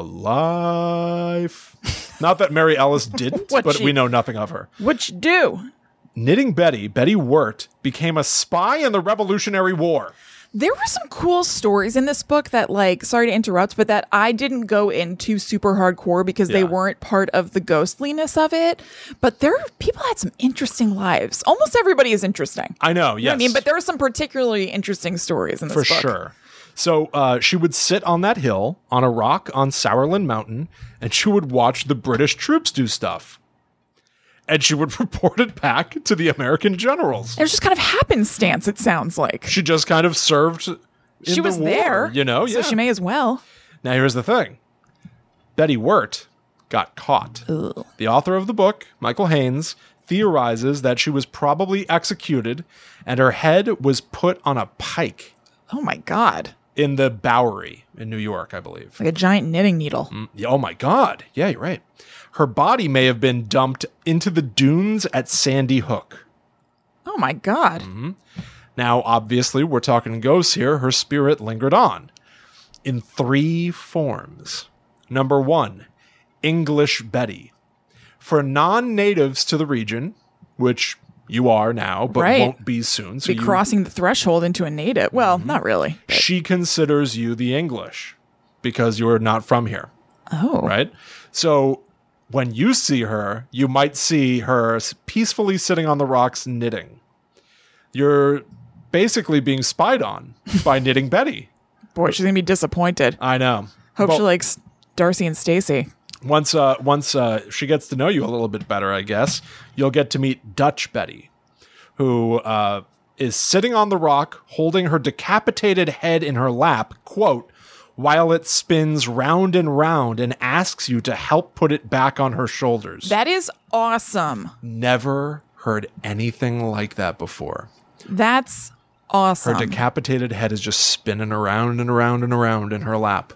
life. Not that Mary Ellis didn't, but she, we know nothing of her. What'd you do? Knitting Betty, Betty Wert, became a spy in the Revolutionary War. There were some cool stories in this book that, like, sorry to interrupt, but that I didn't go into super hardcore because Yeah. they weren't part of the ghostliness of it. But there, people had some interesting lives. Almost everybody is interesting. I know, yes. You know what I mean, but there are some particularly interesting stories in this For book. sure. So uh, she would sit on that hill on a rock on Sourland Mountain, and she would watch the British troops do stuff. And she would report it back to the American generals. It was just kind of happenstance, it sounds like. She just kind of served in She the was war, there, you know? so Yeah. she may as well. Now, here's the thing. Betty Wert got caught. Ugh. The author of the book, Michael Haynes, theorizes that she was probably executed and her head was put on a pike Oh my God. in the Bowery in New York, I believe. Like a giant knitting needle. Mm, yeah, oh my God. Yeah, you're right. Her body may have been dumped into the dunes at Sandy Hook. Oh my God. Mm-hmm. Now, obviously, we're talking ghosts here. Her spirit lingered on. in three forms. Number one, English Betty. For non-natives to the region, which you are now, but Right. won't be soon. So Be you, crossing the threshold into a native. Well, not really. but- she considers you the English because you're not from here, Oh. right? So when you see her, you might see her peacefully sitting on the rocks knitting. You're basically being spied on by Knitting Betty. Boy, she's going to be disappointed. I know. Hope Well, she likes Darcy and Stacy. Once uh, once uh, she gets to know you a little bit better, I guess, you'll get to meet Dutch Betty, who uh, is sitting on the rock holding her decapitated head in her lap, quote, while it spins round and round and asks you to help put it back on her shoulders. That is awesome. Never heard anything like that before. That's awesome. Her decapitated head is just spinning around and around and around in her lap.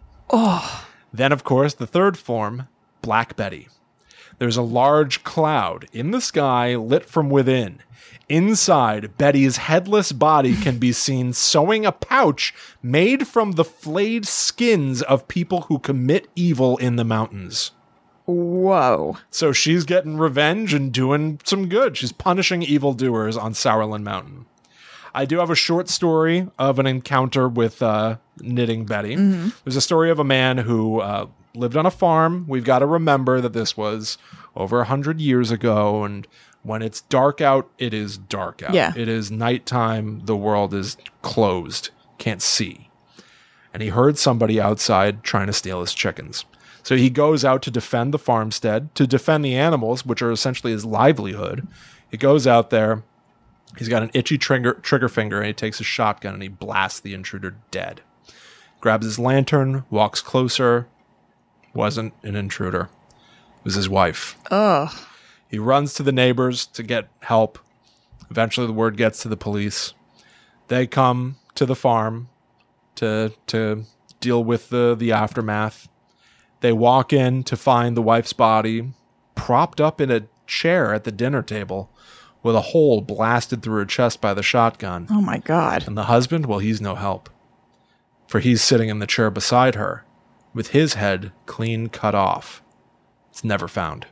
oh. Then, of course, the third form, Black Betty. There's a large cloud in the sky lit from within. Inside, Betty's headless body can be seen sewing a pouch made from the flayed skins of people who commit evil in the mountains. Whoa. So she's getting revenge and doing some good. She's punishing evildoers on Sourland Mountain. I do have a short story of an encounter with uh, Knitting Betty. Mm-hmm. There's a story of a man who uh, lived on a farm. We've got to remember that this was over one hundred years ago, and when it's dark out, it is dark out. Yeah. It is nighttime. The world is closed. Can't see. And he heard somebody outside trying to steal his chickens. So he goes out to defend the farmstead, to defend the animals, which are essentially his livelihood. He goes out there. He's got an itchy trigger, trigger finger, and he takes a shotgun and he blasts the intruder dead. Grabs his lantern, walks closer. Wasn't an intruder. It was his wife. Ugh. He runs to the neighbors to get help. Eventually the word gets to the police. They come to the farm to to deal with the, the aftermath. They walk in to find the wife's body propped up in a chair at the dinner table with a hole blasted through her chest by the shotgun. Oh my God. And the husband, well, he's no help. For he's sitting in the chair beside her with his head clean cut off. It's never found.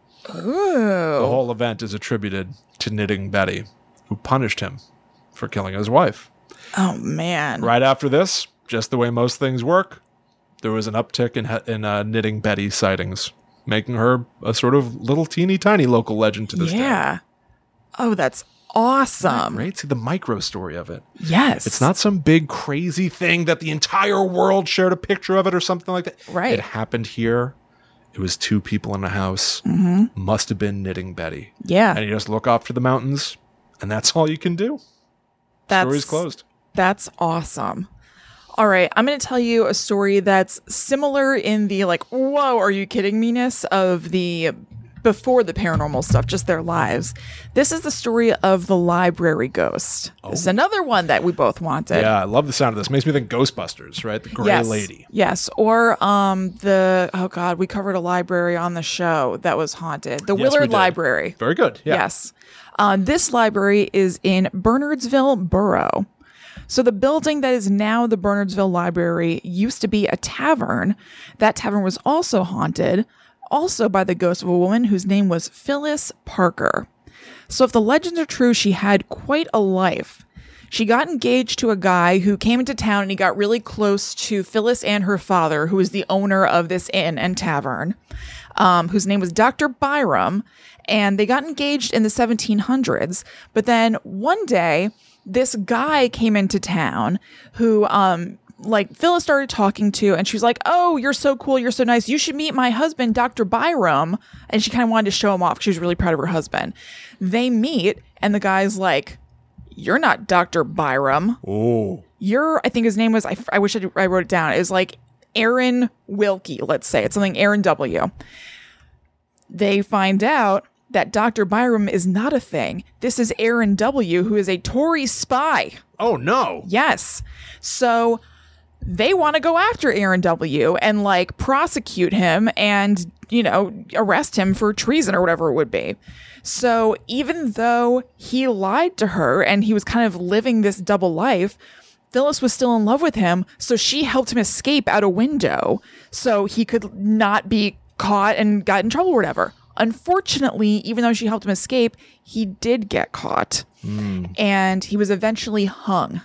Ooh. The whole event is attributed to Knitting Betty, who punished him for killing his wife. Oh man. Right after this, just the way most things work, there was an uptick in, in uh, Knitting Betty sightings, making her a sort of little teeny tiny local legend to this day. Yeah. Oh, that's awesome. Right? See the micro story of it. Yes. It's not some big crazy thing that the entire world shared a picture of it or something like that. Right. It happened here. It was two people in a house. Mm-hmm. Must have been Knitting Betty. Yeah. And you just look off to the mountains, and that's all you can do. That's, Story's closed. That's awesome. All right, I'm going to tell you a story that's similar in the like, whoa, are you kidding me-ness of the before the paranormal stuff, just their lives. This is the story of the library ghost. Oh. This is another one that we both wanted. Yeah, I love the sound of this. Makes me think Ghostbusters, right? The Gray yes. Lady. Yes, or um the, oh God, we covered a library on the show that was haunted. The Yes, we Willard did. Library. Very good, yeah. Yes. Uh, this library is in Bernardsville Borough. So the building that is now the Bernardsville Library used to be a tavern. That tavern was also haunted, also by the ghost of a woman whose name was Phyllis Parker. So if the legends are true, she had quite a life. She got engaged to a guy who came into town and he got really close to Phyllis and her father, who was the owner of this inn and tavern, um, whose name was Doctor Byram. And they got engaged in the seventeen hundreds. But then one day, this guy came into town who, um, like Phyllis started talking to, and she was like, oh, you're so cool. You're so nice. You should meet my husband, Doctor Byram. And she kind of wanted to show him off. She was really proud of her husband. They meet, and the guy's like, you're not Doctor Byram. Oh. You're, I think his name was, I, I wish I, I wrote it down. It was like Aaron Wilkie, let's say. It's something Aaron W. They find out that Doctor Byram is not a thing. This is Aaron W., who is a Tory spy. Oh, no. Yes. So they want to go after Aaron W. and like prosecute him and, you know, arrest him for treason or whatever it would be. So even though he lied to her and he was kind of living this double life, Phyllis was still in love with him, so she helped him escape out a window so he could not be caught and got in trouble or whatever. Unfortunately, even though she helped him escape, he did get caught. Mm. And he was eventually hung.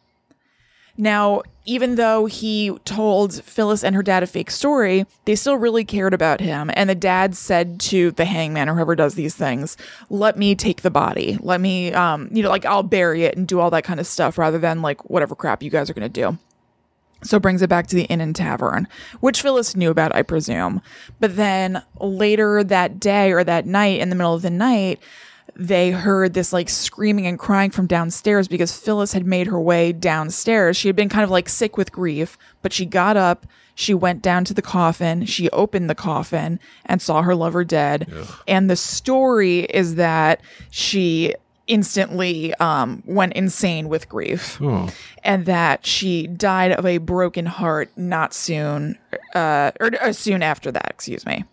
Now, even though he told Phyllis and her dad a fake story, they still really cared about him. And the dad said to the hangman or whoever does these things, let me take the body. Let me, um, you know, like I'll bury it and do all that kind of stuff rather than like whatever crap you guys are going to do. So it brings it back to the inn and tavern, which Phyllis knew about, I presume. But then later that day or that night, in the middle of the night, they heard this like screaming and crying from downstairs because Phyllis had made her way downstairs. She had been kind of like sick with grief, but she got up, she went down to the coffin, she opened the coffin and saw her lover dead. Ugh. And the story is that she instantly um, went insane with grief hmm. and that she died of a broken heart not soon, uh, or, or soon after that, excuse me.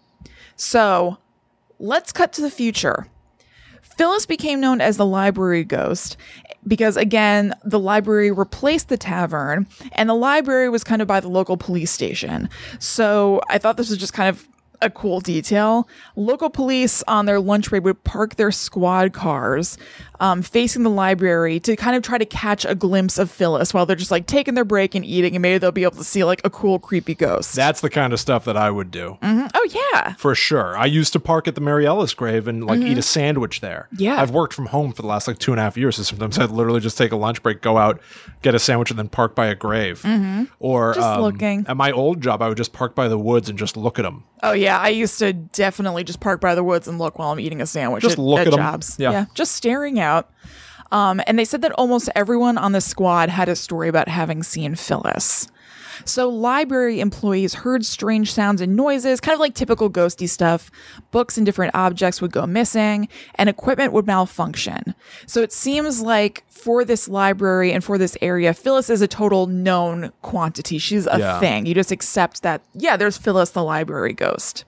So let's cut to the future. Phyllis became known as the library ghost because, again, the library replaced the tavern and the library was kind of by the local police station. So I thought this was just kind of a cool detail. Local police on their lunch break would park their squad cars um, facing the library to kind of try to catch a glimpse of Phyllis while they're just like taking their break and eating, and maybe they'll be able to see like a cool, creepy ghost. That's the kind of stuff that I would do. Mm-hmm. Oh, yeah. For sure. I used to park at the Mary Ellis grave and like mm-hmm. eat a sandwich there. Yeah. I've worked from home for the last like two and a half years, so sometimes I'd literally just take a lunch break, go out, get a sandwich, and then park by a grave. Mm-hmm. Or just um, looking. At my old job, I would just park by the woods and just look at them. Oh, yeah. I used to definitely just park by the woods and look while I'm eating a sandwich just at, look at, at jobs. Them. Yeah. yeah. Just staring out. Um, and they said that almost everyone on the squad had a story about having seen Phyllis. So library employees heard strange sounds and noises, kind of like typical ghosty stuff. Books and different objects would go missing, and equipment would malfunction. So it seems like for this library and for this area, Phyllis is a total known quantity. She's a yeah. thing. You just accept that, yeah, there's Phyllis, the library ghost.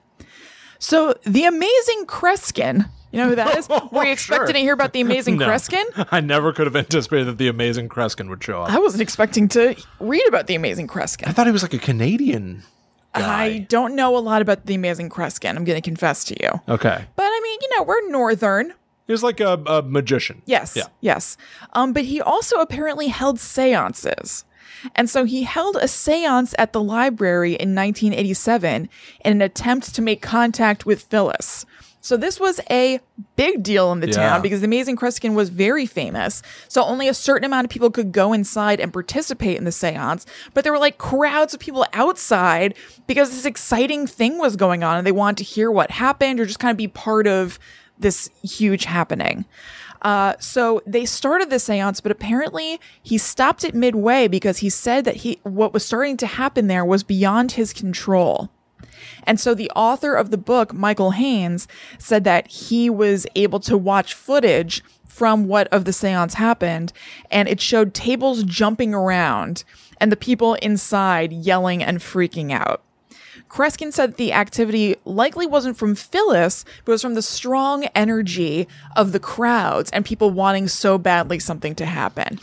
So the Amazing Kreskin, you know who that is? Were you expecting sure. to hear about the Amazing no. Kreskin? I never could have anticipated that the Amazing Kreskin would show up. I wasn't expecting to read about the Amazing Kreskin. I thought he was like a Canadian guy. I don't know a lot about the Amazing Kreskin, I'm going to confess to you. Okay. But I mean, you know, we're Northern. He was like a, a magician. Yes. Yeah. Yes. Um, but he also apparently held seances. And so he held a seance at the library in nineteen eighty-seven in an attempt to make contact with Phyllis. So this was a big deal in the yeah. town because the Amazing Kreskin was very famous. So only a certain amount of people could go inside and participate in the seance. But there were like crowds of people outside because this exciting thing was going on and they wanted to hear what happened or just kind of be part of this huge happening. Uh, so they started the seance, but apparently he stopped it midway because he said that he what was starting to happen there was beyond his control. And so the author of the book, Michael Haynes, said that he was able to watch footage from what of the seance happened, and it showed tables jumping around and the people inside yelling and freaking out. Kreskin said the activity likely wasn't from Phyllis, but was from the strong energy of the crowds and people wanting so badly something to happen.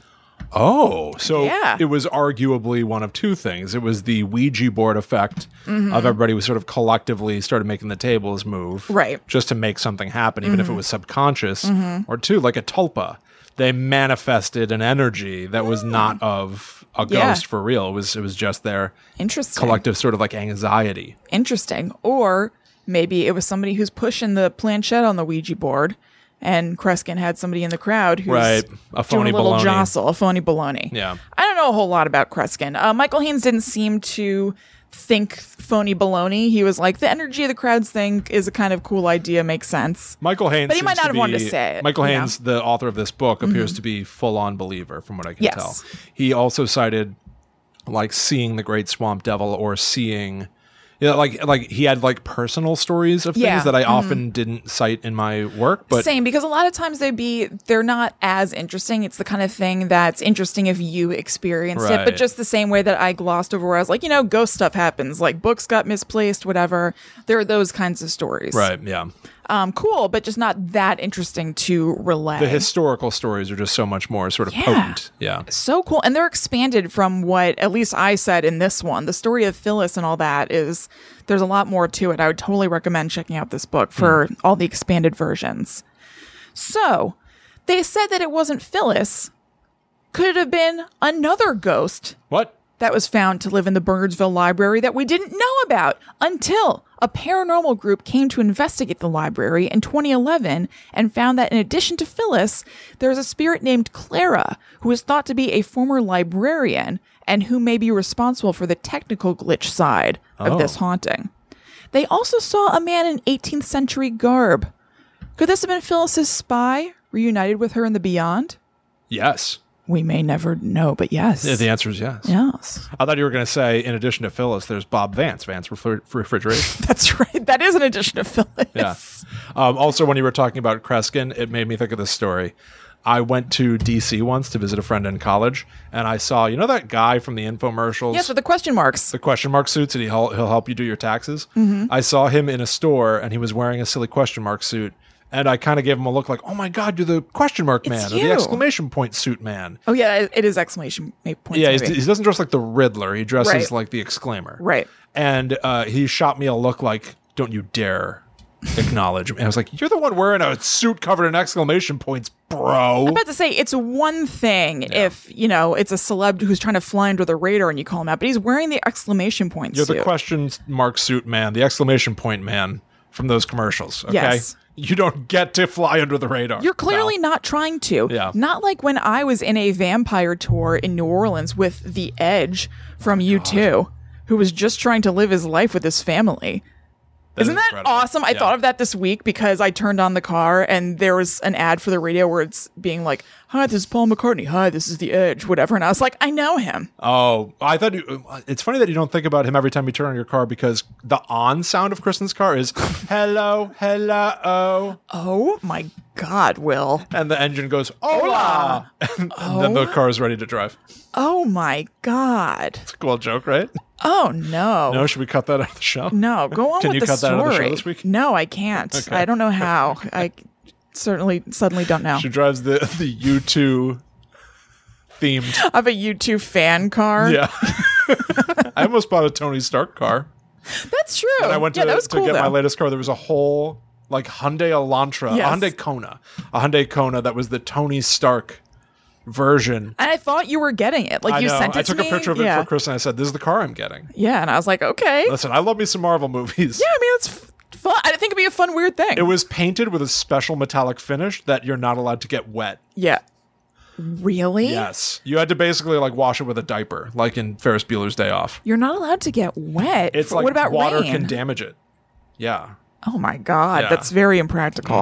Oh, so yeah. it was arguably one of two things. It was the Ouija board effect mm-hmm. of everybody was sort of collectively started making the tables move. Right. Just to make something happen, even mm-hmm. if it was subconscious. Mm-hmm. Or two, like a tulpa. They manifested an energy that was mm. not of a ghost yeah. for real. It was it was just their Interesting. collective sort of like anxiety. Interesting. Or maybe it was somebody who's pushing the planchette on the Ouija board. And Kreskin had somebody in the crowd who's right. a phony doing a little baloney. jostle, a phony baloney. Yeah. I don't know a whole lot about Kreskin. Uh, Michael Haynes didn't seem to think phony baloney. He was like, the energy of the crowds thing is a kind of cool idea, makes sense. Michael Haynes But he might seems not to have be, wanted to say it. Michael you Haynes, know? the author of this book, appears mm-hmm. to be full-on believer, from what I can yes. tell. He also cited like seeing the Great Swamp Devil or seeing... Yeah, like like he had like personal stories of things yeah. that I mm-hmm. often didn't cite in my work. But same, because a lot of times they'd be they're not as interesting. It's the kind of thing that's interesting if you experienced right. it, but just the same way that I glossed over where I was like, you know, ghost stuff happens, like books got misplaced, whatever. There are those kinds of stories. Right, yeah. um, cool, but just not that interesting to relay. The historical stories are just so much more sort of Yeah. potent. Yeah. So cool. And they're expanded from what at least I said in this one. The story of Phyllis and all that is, there's a lot more to it. I would totally recommend checking out this book for mm. all the expanded versions. So they said that it wasn't Phyllis. Could it have been another ghost? What? That was found to live in the Bernardsville Library that we didn't know about until a paranormal group came to investigate the library in twenty eleven and found that in addition to Phyllis, there is a spirit named Clara who is thought to be a former librarian and who may be responsible for the technical glitch side of Oh. this haunting. They also saw a man in eighteenth century garb. Could this have been Phyllis's spy, reunited with her in the beyond? Yes. We may never know, but yes. Yeah, the answer is yes. Yes. I thought you were going to say, in addition to Phyllis, there's Bob Vance, Vance Refri- Refrigeration. That's right. That is an addition of Phyllis. Yeah. Um, also, when you were talking about Kreskin, it made me think of this story. I went to D C once to visit a friend in college, and I saw, you know that guy from the infomercials? Yes, with the question marks. The question mark suits, and he'll, he'll help you do your taxes. Mm-hmm. I saw him in a store, and he was wearing a silly question mark suit. And I kind of gave him a look like, oh my God, you're the question mark man, It's or you. the exclamation point suit man. Oh, yeah, it- it is exclamation point. Yeah, he's, he doesn't dress like the Riddler. He dresses Right. like the exclaimer. Right. And uh, he shot me a look like, don't you dare acknowledge me. And I was like, you're the one wearing a suit covered in exclamation points, bro. I'm about to say, it's one thing if, you know, it's a celeb who's trying to fly under the radar and you call him out, but he's wearing the exclamation point You're suit. the question mark suit man, the exclamation point man from those commercials, okay? Yes. You don't get to fly under the radar. You're clearly No. not trying to. Yeah. Not like when I was in a vampire tour in New Orleans with The Edge from U two, who was just trying to live his life with his family. That Isn't is that incredible. awesome? I Yeah. thought of that this week because I turned on the car and there was an ad for the radio where it's being like, hi, this is Paul McCartney. Hi, this is The Edge, whatever. And I was like, I know him. Oh, I thought you, it's funny that you don't think about him every time you turn on your car because the on sound of Kristen's car is hello, hello, Oh my God, Will. and the engine goes hola, and then the car is ready to drive. Oh my God. It's a cool joke, right? Oh no. No, should we cut that out of the show? No, go on Can with you the cut that story. out of the show this week? No, I can't. Okay. I don't know how. I certainly suddenly don't know. She drives the the U two themed. I have a U two fan car. Yeah, I almost bought a Tony Stark car. That's true. And I went to, yeah, that was to cool, get though. my latest car. There was a whole like Hyundai Elantra, Yes. a Hyundai Kona, a Hyundai Kona that was the Tony Stark version. And I thought you were getting it. Like I you know. sent it I took to a me. picture of it yeah. for Chris, and I said, "This is the car I'm getting." Yeah, and I was like, okay. Listen, I love me some Marvel movies. Yeah, I mean, it's f- fun. I think it'd be a fun, weird thing. It was painted with a special metallic finish that you're not allowed to get wet. yeah. Really? Yes, you had to basically like wash it with a diaper, like in Ferris Bueller's Day Off. You're not allowed to get wet. It's For- like what about water rain? can damage it. Yeah. Oh my God, Yeah. that's very impractical.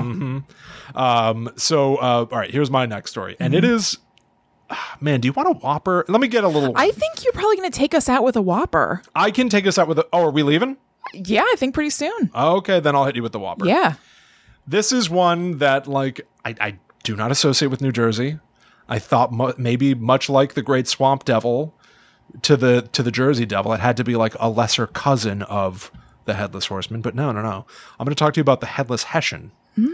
Um. So, uh, all right. Here's my next story, and it Mm-hmm. is. ah, Man, do you want a Whopper? Let me get a little. I think you're probably going to take us out with a Whopper. I can take us out with a. Oh, are we leaving? Yeah, I think pretty soon. Okay, then I'll hit you with the Whopper. Yeah. This is one that, like, I, I do not associate with New Jersey. I thought mu- maybe much like the Great Swamp Devil to the to the Jersey Devil, it had to be like a lesser cousin of the Headless Horseman. But no, no, no. I'm going to talk to you about the Headless Hessian,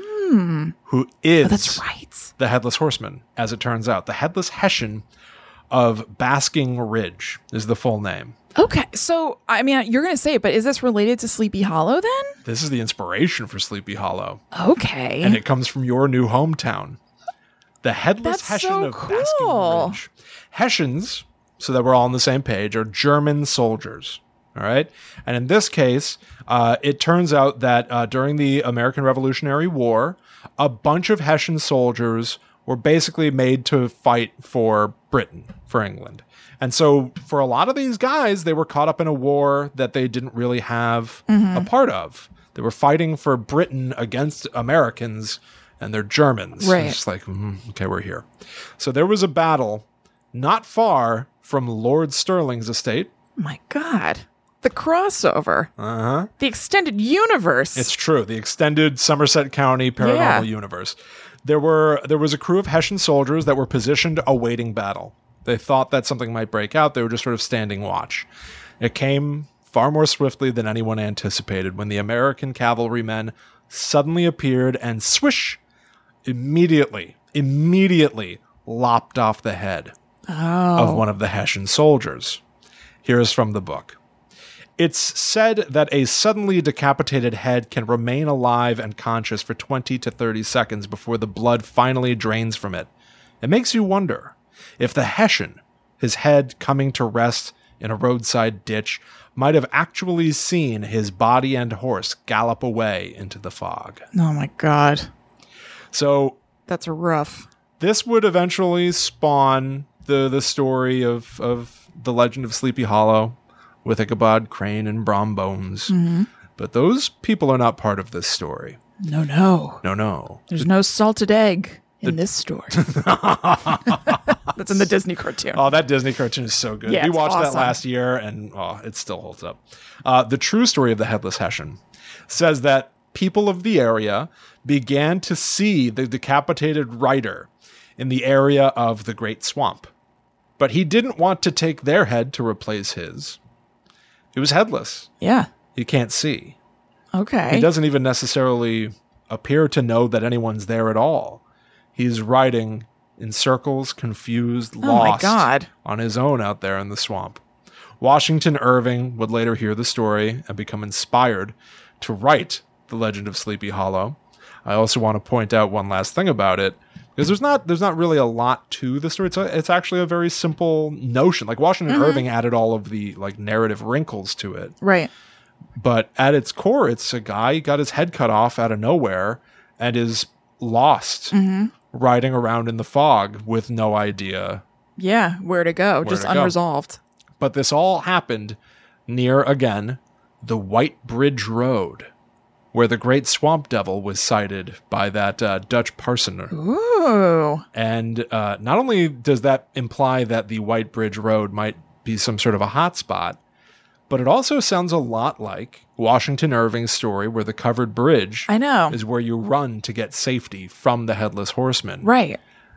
who is Oh, that's right. the Headless Horseman, as it turns out. The Headless Hessian of Basking Ridge is the full name. Okay, so I mean, you're going to say it, but is this related to Sleepy Hollow then? This is the inspiration for Sleepy Hollow, Okay. and it comes from your new hometown. The Headless That's Hessian so of cool. Basking Ridge. Hessians, so that we're all on the same page, are German soldiers. All right. And in this case, uh, it turns out that uh, during the American Revolutionary War, a bunch of Hessian soldiers were basically made to fight for Britain, for England. And so for a lot of these guys, they were caught up in a war that they didn't really have a part of. They were fighting for Britain against Americans, and they're Germans. Right. It's like, mm, okay, we're here. So there was a battle not far from Lord Stirling's estate. My God. The crossover. Uh-huh. The extended universe. It's true. The extended Somerset County paranormal Yeah. universe. There were there was a crew of Hessian soldiers that were positioned awaiting battle. They thought that something might break out. They were just sort of standing watch. It came far more swiftly than anyone anticipated when the American cavalrymen suddenly appeared and swish, immediately, immediately lopped off the head Oh. of one of the Hessian soldiers. Here's from the book. It's said that a suddenly decapitated head can remain alive and conscious for twenty to thirty seconds before the blood finally drains from it. It makes you wonder if the Hessian, his head coming to rest in a roadside ditch, might have actually seen his body and horse gallop away into the fog. Oh my God. So That's rough. this would eventually spawn the the story of, of the legend of Sleepy Hollow with Ichabod Crane and Brom Bones. Mm-hmm. But those people are not part of this story. No, no. No, no. There's no salted egg in this story. That's in the Disney cartoon. Oh, that Disney cartoon is so good. Yeah, we it's watched awesome. that last year, and oh, it still holds up. Uh, the true story of the Headless Hessian says that people of the area began to see the decapitated rider in the area of the Great Swamp. But he didn't want to take their head to replace his. It was headless. Yeah. You can't see. Okay. He doesn't even necessarily appear to know that anyone's there at all. He's riding in circles, confused, Oh my lost God. on his own out there in the swamp. Washington Irving would later hear the story and become inspired to write The Legend of Sleepy Hollow. I also want to point out one last thing about it, because there's not there's not really a lot to the story. It's, a, it's actually a very simple notion. Like Washington Mm-hmm. Irving added all of the like narrative wrinkles to it. Right. But at its core, it's a guy got his head cut off out of nowhere and is lost, Mm-hmm. riding around in the fog with no idea. Yeah. Where to go? Just to go. unresolved. But this all happened near, again, the White Bridge Road, where the Great Swamp Devil was sighted by that uh, Dutch parsoner. Ooh. And uh, not only does that imply that the White Bridge Road might be some sort of a hot spot, but it also sounds a lot like Washington Irving's story where the covered bridge I know. is where you run to get safety from the Headless Horseman. Right.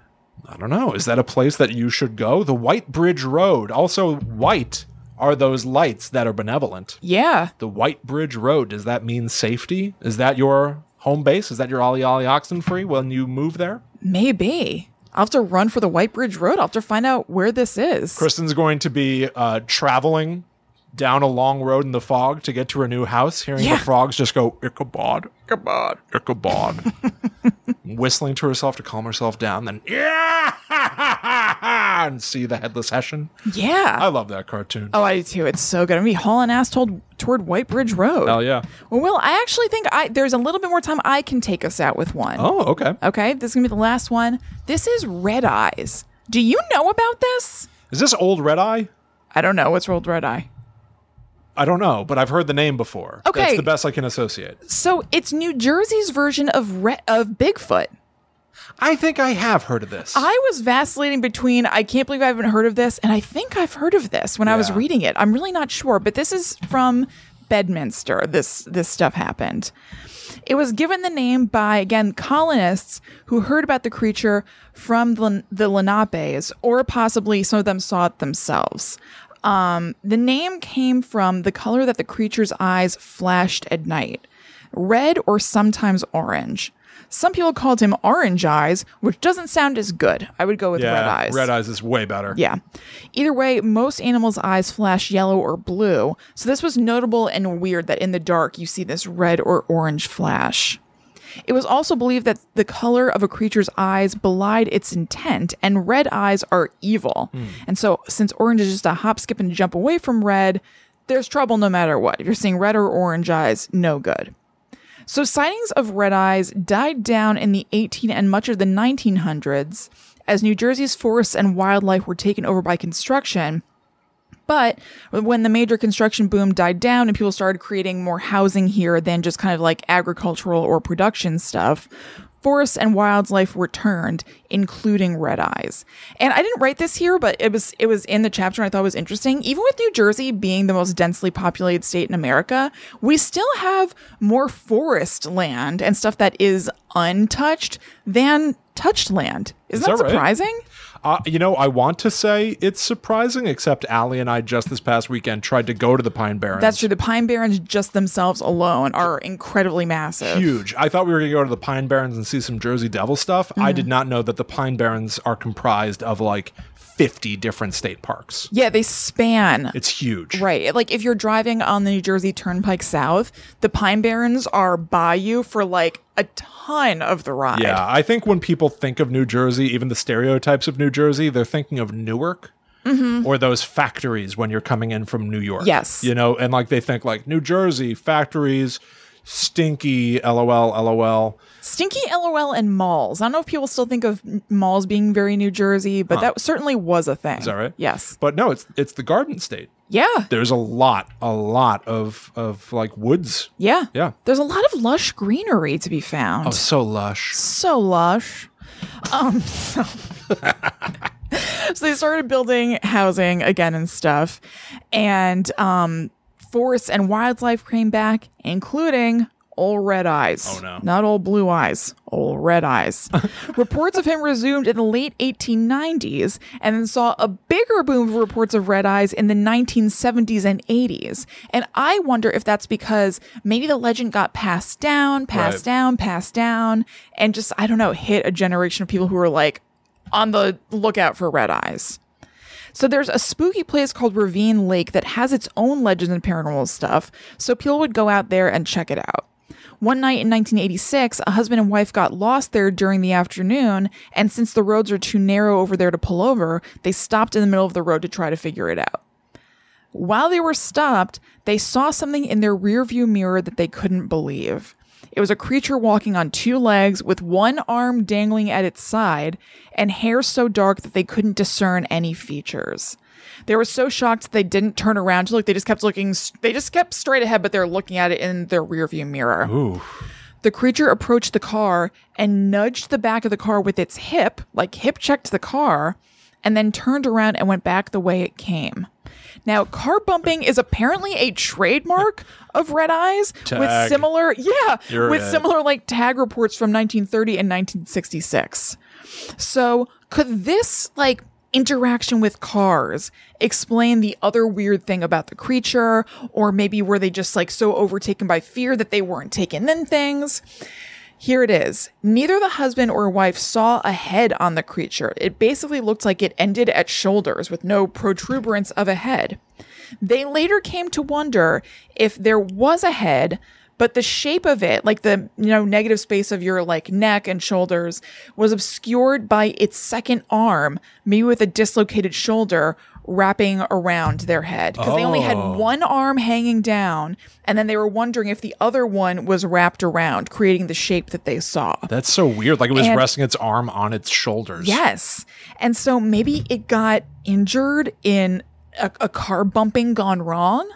I don't know. Is that a place that you should go? The White Bridge Road. Also, white are those lights that are benevolent. Yeah. The White Bridge Road, does that mean safety? Is that your home base? Is that your Ollie Ollie Oxenfree when you move there? Maybe. I'll have to run for the White Bridge Road. I'll have to find out where this is. Kristen's going to be uh, traveling down a long road in the fog to get to her new house, hearing Yeah. the frogs just go, Ichabod, Ichabod, Ichabod. Whistling to herself to calm herself down, then, yeah, and see the Headless Hessian. Yeah. I love that cartoon. Oh, I do too. It's so good. I'm gonna be hauling ass toward, toward White Bridge Road. Hell yeah. Well, Will, I actually think I there's a little bit more time I can take us out with one. Oh, okay. Okay, this is gonna be the last one. This is Red Eyes. Do you know about this? Is this Old Red Eye? I don't know. What's Old Red Eye? I don't know, but I've heard the name before. Okay. That's the best I can associate. So it's New Jersey's version of Re- of Bigfoot. I think I have heard of this. I was vacillating between I can't believe I haven't heard of this and I think I've heard of this when I was Yeah. reading it. I'm really not sure, but this is from Bedminster. This this stuff happened. It was given the name by, again, colonists who heard about the creature from the, the Lenapes, or possibly some of them saw it themselves. Um, the name came from the color that the creature's eyes flashed at night, red or sometimes orange. Some people called him Orange Eyes, which doesn't sound as good. I would go with yeah, Red Eyes. Red Eyes is way better. Yeah. Either way, most animals' eyes flash yellow or blue, so this was notable and weird that in the dark you see this red or orange flash. It was also believed that the color of a creature's eyes belied its intent, and red eyes are evil. And so, since orange is just a hop, skip, and jump away from red, there's trouble no matter what. If you're seeing red or orange eyes, no good. So sightings of red eyes died down in the eighteen and much of the nineteen hundreds as New Jersey's forests and wildlife were taken over by construction. But when the major construction boom died down and people started creating more housing here than just kind of like agricultural or production stuff, forests and wildlife returned, including red eyes. And I didn't write this here, but it was it was in the chapter and I thought it was interesting. Even with New Jersey being the most densely populated state in America, we still have more forest land and stuff that is untouched than touched land. Isn't Is that that right? surprising? Uh, you know, I want to say it's surprising, except Allie and I just this past weekend tried to go to the Pine Barrens. That's true. The Pine Barrens just themselves alone are incredibly massive. Huge. I thought we were going to go to the Pine Barrens and see some Jersey Devil stuff. I Mm-hmm. did not know that the Pine Barrens are comprised of like fifty different state parks. Yeah, they span. It's huge. Right. Like if you're driving on the New Jersey Turnpike South, the Pine Barrens are by you for like a ton of the ride. Yeah, I think when people think of New Jersey, even the stereotypes of New Jersey, they're thinking of Newark or those factories when you're coming in from New York. Yes. You know, and like they think like New Jersey, factories, stinky, LOL, LOL. Stinky LOL and malls. I don't know if people still think of malls being very New Jersey, but that certainly was a thing. Is that right? Yes. But no, it's it's the Garden State. Yeah. There's a lot, a lot of of like woods. Yeah. Yeah. There's a lot of lush greenery to be found. Oh, so lush. So lush. Um, so, so they started building housing again and stuff, and um, forests and wildlife came back, including old Red Eyes. Oh, no. Not old Blue Eyes, old Red Eyes. Reports of him resumed in the late eighteen nineties, and then saw a bigger boom of reports of Red Eyes in the nineteen seventies and eighties. And I wonder if that's because maybe the legend got passed down, passed Right. down, passed down, and just, I don't know, hit a generation of people who were like on the lookout for Red Eyes. So there's a spooky place called Ravine Lake that has its own legends and paranormal stuff, so people would go out there and check it out. One night in nineteen eighty-six, a husband and wife got lost there during the afternoon, and since the roads are too narrow over there to pull over, they stopped in the middle of the road to try to figure it out. While they were stopped, they saw something in their rearview mirror that they couldn't believe. It was a creature walking on two legs with one arm dangling at its side and hair so dark that they couldn't discern any features. They were so shocked they didn't turn around to look. They just kept looking. They just kept straight ahead, but they're looking at it in their rearview mirror. Ooh. The creature approached the car and nudged the back of the car with its hip, like hip checked the car, and then turned around and went back the way it came. Now, car bumping is apparently a trademark of Red Eyes with Tag. similar, yeah, You're with right. similar like tag reports from nineteen thirty and nineteen sixty-six. So could this like interaction with cars explain the other weird thing about the creature? Or maybe were they just like so overtaken by fear that they weren't taking in things? Here it is. Neither the husband or wife saw a head on the creature. It basically looked like it ended at shoulders with no protuberance of a head. They later came to wonder if there was a head, but the shape of it, like the, you know, negative space of your like neck and shoulders, was obscured by its second arm, maybe with a dislocated shoulder wrapping around their head. Because they only had Oh. one arm hanging down, and then they were wondering if the other one was wrapped around, creating the shape that they saw. That's so weird. Like it was And- resting its arm on its shoulders. Yes. And so maybe it got injured in a, a car bumping gone wrong.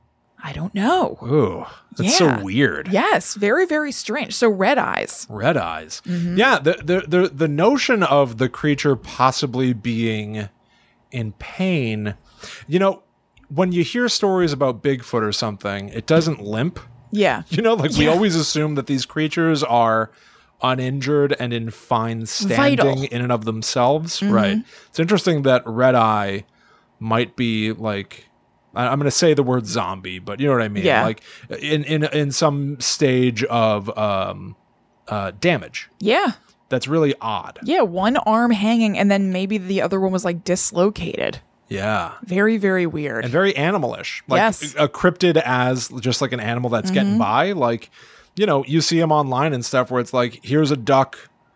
I don't know. Ooh. That's Yeah. so weird. Yes, very, very strange. So Red Eyes. Red Eyes. Yeah, the, the the the notion of the creature possibly being in pain, you know, when you hear stories about Bigfoot or something, it doesn't limp. Yeah. You know, like we Yeah. always assume that these creatures are uninjured and in fine standing Vital. in and of themselves. Right. It's interesting that Red Eye might be like, I- I'm going to say the word zombie, but you know what I mean? Yeah. Like in, in, in some stage of um, uh, damage. Yeah. That's really odd. Yeah. One arm hanging, and then maybe the other one was like dislocated. Yeah. Very, very weird. And very animalish. Like Yes. a cryptid as just like an animal that's getting by. Like, you know, you see them online and stuff where it's like, here's a duck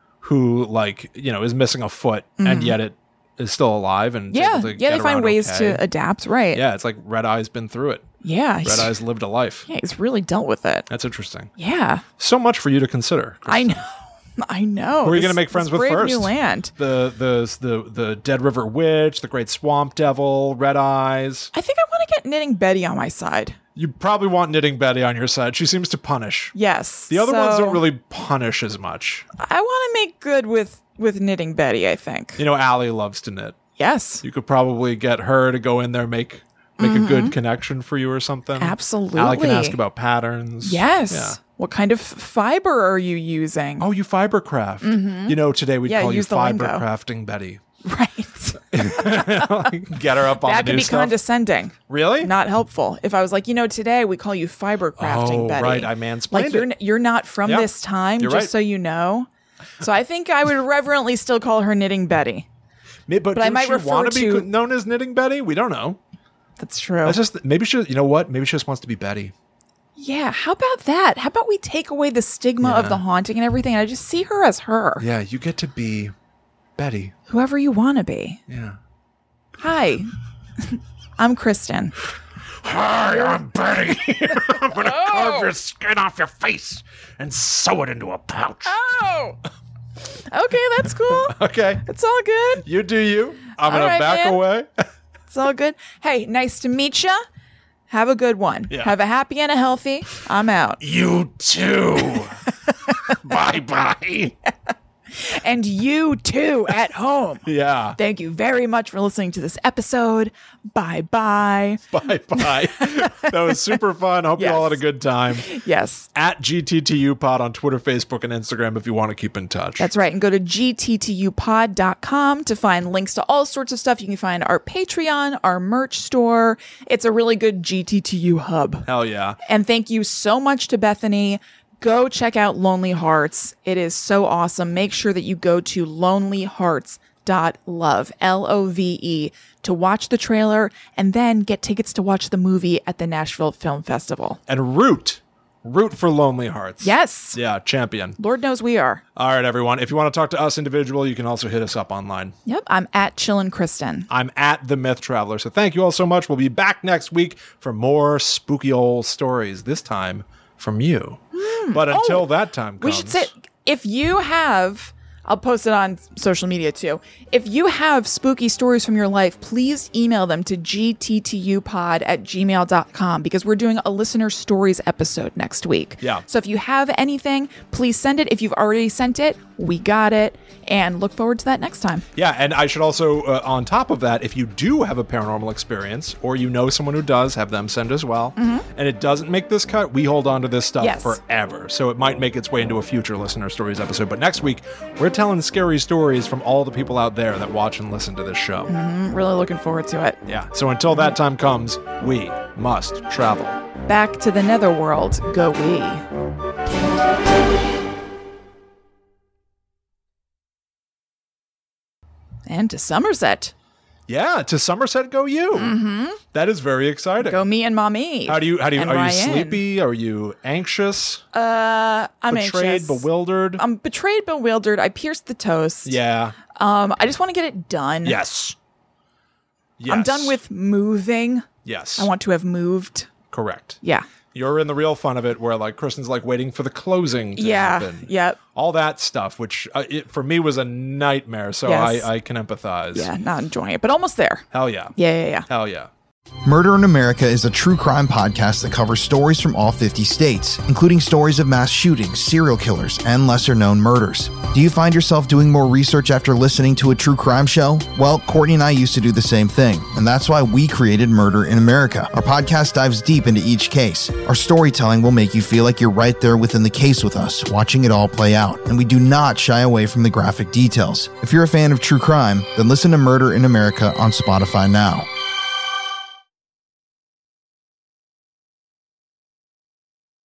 who like, you know, is missing a foot and yet it is still alive and yeah. able to Yeah. get They find around ways okay. to adapt. Right. Yeah, it's like Red Eye's been through it. Yeah. Red Eye's lived a life. Yeah. He's really dealt with it. That's interesting. Yeah. So much for you to consider. I Kristen. know. I know. Who are you This- going to make friends this with brave first? New land. The the the the Dead River Witch, the Great Swamp Devil, Red Eyes. I think I want to get Knitting Betty on my side. You probably want Knitting Betty on your side. She seems to punish. Yes. The other ones so don't really punish as much. I want to make good with with Knitting Betty, I think. You know, Allie loves to knit. Yes. You could probably get her to go in there, make make a good connection for you or something. Absolutely. Allie can ask about patterns. Yes. Yeah. What kind of fiber are you using? Oh, you fiber craft. Mm-hmm. You know, today we Yeah, call you use the fiber lingo. crafting Betty. Right. Get her up on That the could new be stuff. condescending. Really? Not helpful. If I was like, you know, today we call you fiber crafting, Oh, Betty. right. I mansplained Like you're it. n- you're not from Yep. this time, You're just right. so you know. So I think I would reverently still call her Knitting Betty. May- But, But I does might she refer want to be to- known as Knitting Betty? We don't know. That's true. That's just maybe she. You know what? Maybe she just wants to be Betty. Yeah, how about that? How about we take away the stigma Yeah. of the haunting and everything, and I just see her as her, Yeah, you get to be Betty. whoever you want to be. Yeah. Hi, I'm Kristen. Hi, I'm Betty. I'm gonna carve your skin off your face and sew it into a pouch. Oh, okay, that's cool. Okay. It's all good. You do you. I'm All gonna right, back man. away. It's all good. Hey, nice to meet ya. Have a good one. Yeah. Have a happy and a healthy. I'm out. You too. Bye bye. And you too at home. Yeah. Thank you very much for listening to this episode. Bye bye. Bye bye. That was super fun. Hope you all had a Yes. good time. Yes, At G T T U Pod on Twitter, Facebook, and Instagram if you want to keep in touch. that's right. And go to G T T U pod dot com to find links to all sorts of stuff. You can find our Patreon, our merch store. It's a really good G T T U hub. Hell yeah. And thank you so much to Bethany. Go check out Lonely Hearts. It is so awesome. Make sure that you go to lonely hearts dot love, L O V E, to watch the trailer and then get tickets to watch the movie at the Nashville Film Festival. And root. Root for Lonely Hearts. Yes. Yeah, champion. Lord knows we are. All right, everyone. If you want to talk to us individually, you can also hit us up online. Yep. I'm at Chillin' Kristen. I'm at The Myth Traveler. So thank you all so much. We'll be back next week for more spooky old stories, this time from you. But until Oh, that time comes... We should say, if you have, I'll post it on social media too. If you have spooky stories from your life, please email them to G T T U pod at gmail dot com because we're doing a listener stories episode next week. Yeah. So if you have anything, please send it. If you've already sent it, we got it. And look forward to that next time. Yeah, and I should also, uh, on top of that, if you do have a paranormal experience or you know someone who does, have them send as well. And it doesn't make this cut, we hold on to this stuff Yes. forever. So it might make its way into a future Listener Stories episode. But next week, we're telling scary stories from all the people out there that watch and listen to this show. I'm really looking forward to it. Yeah, so until that time comes, we must travel. Back to the netherworld, go we. And to Somerset, Yeah, to Somerset go you. Mm-hmm. That is very exciting. go me and mommy. How do you? How do you? And Are you Ryan. sleepy? Are you anxious? Uh, I'm Betrayed? anxious. Bewildered? I'm betrayed, bewildered. I pierced the toast. yeah. Um, I just want to get it done. Yes. Yes. I'm done with moving. Yes. I want to have moved. Correct. Yeah. You're in the real fun of it, where like Kristen's like waiting for the closing to Yeah. happen. Yep. All that stuff, which uh, it, for me was a nightmare. So Yes. I, I can empathize. Yeah. Not enjoying it, but almost there. Hell yeah. Yeah. Yeah. Yeah. Hell yeah. Murder in America is a true crime podcast that covers stories from all fifty states, including stories of mass shootings, serial killers, and lesser-known murders. Do you find yourself doing more research after listening to a true crime show? Well, Courtney and I used to do the same thing, and that's why we created Murder in America. Our podcast dives deep into each case. Our storytelling will make you feel like you're right there within the case with us, watching it all play out, and we do not shy away from the graphic details. If you're a fan of true crime, then listen to Murder in America on Spotify now.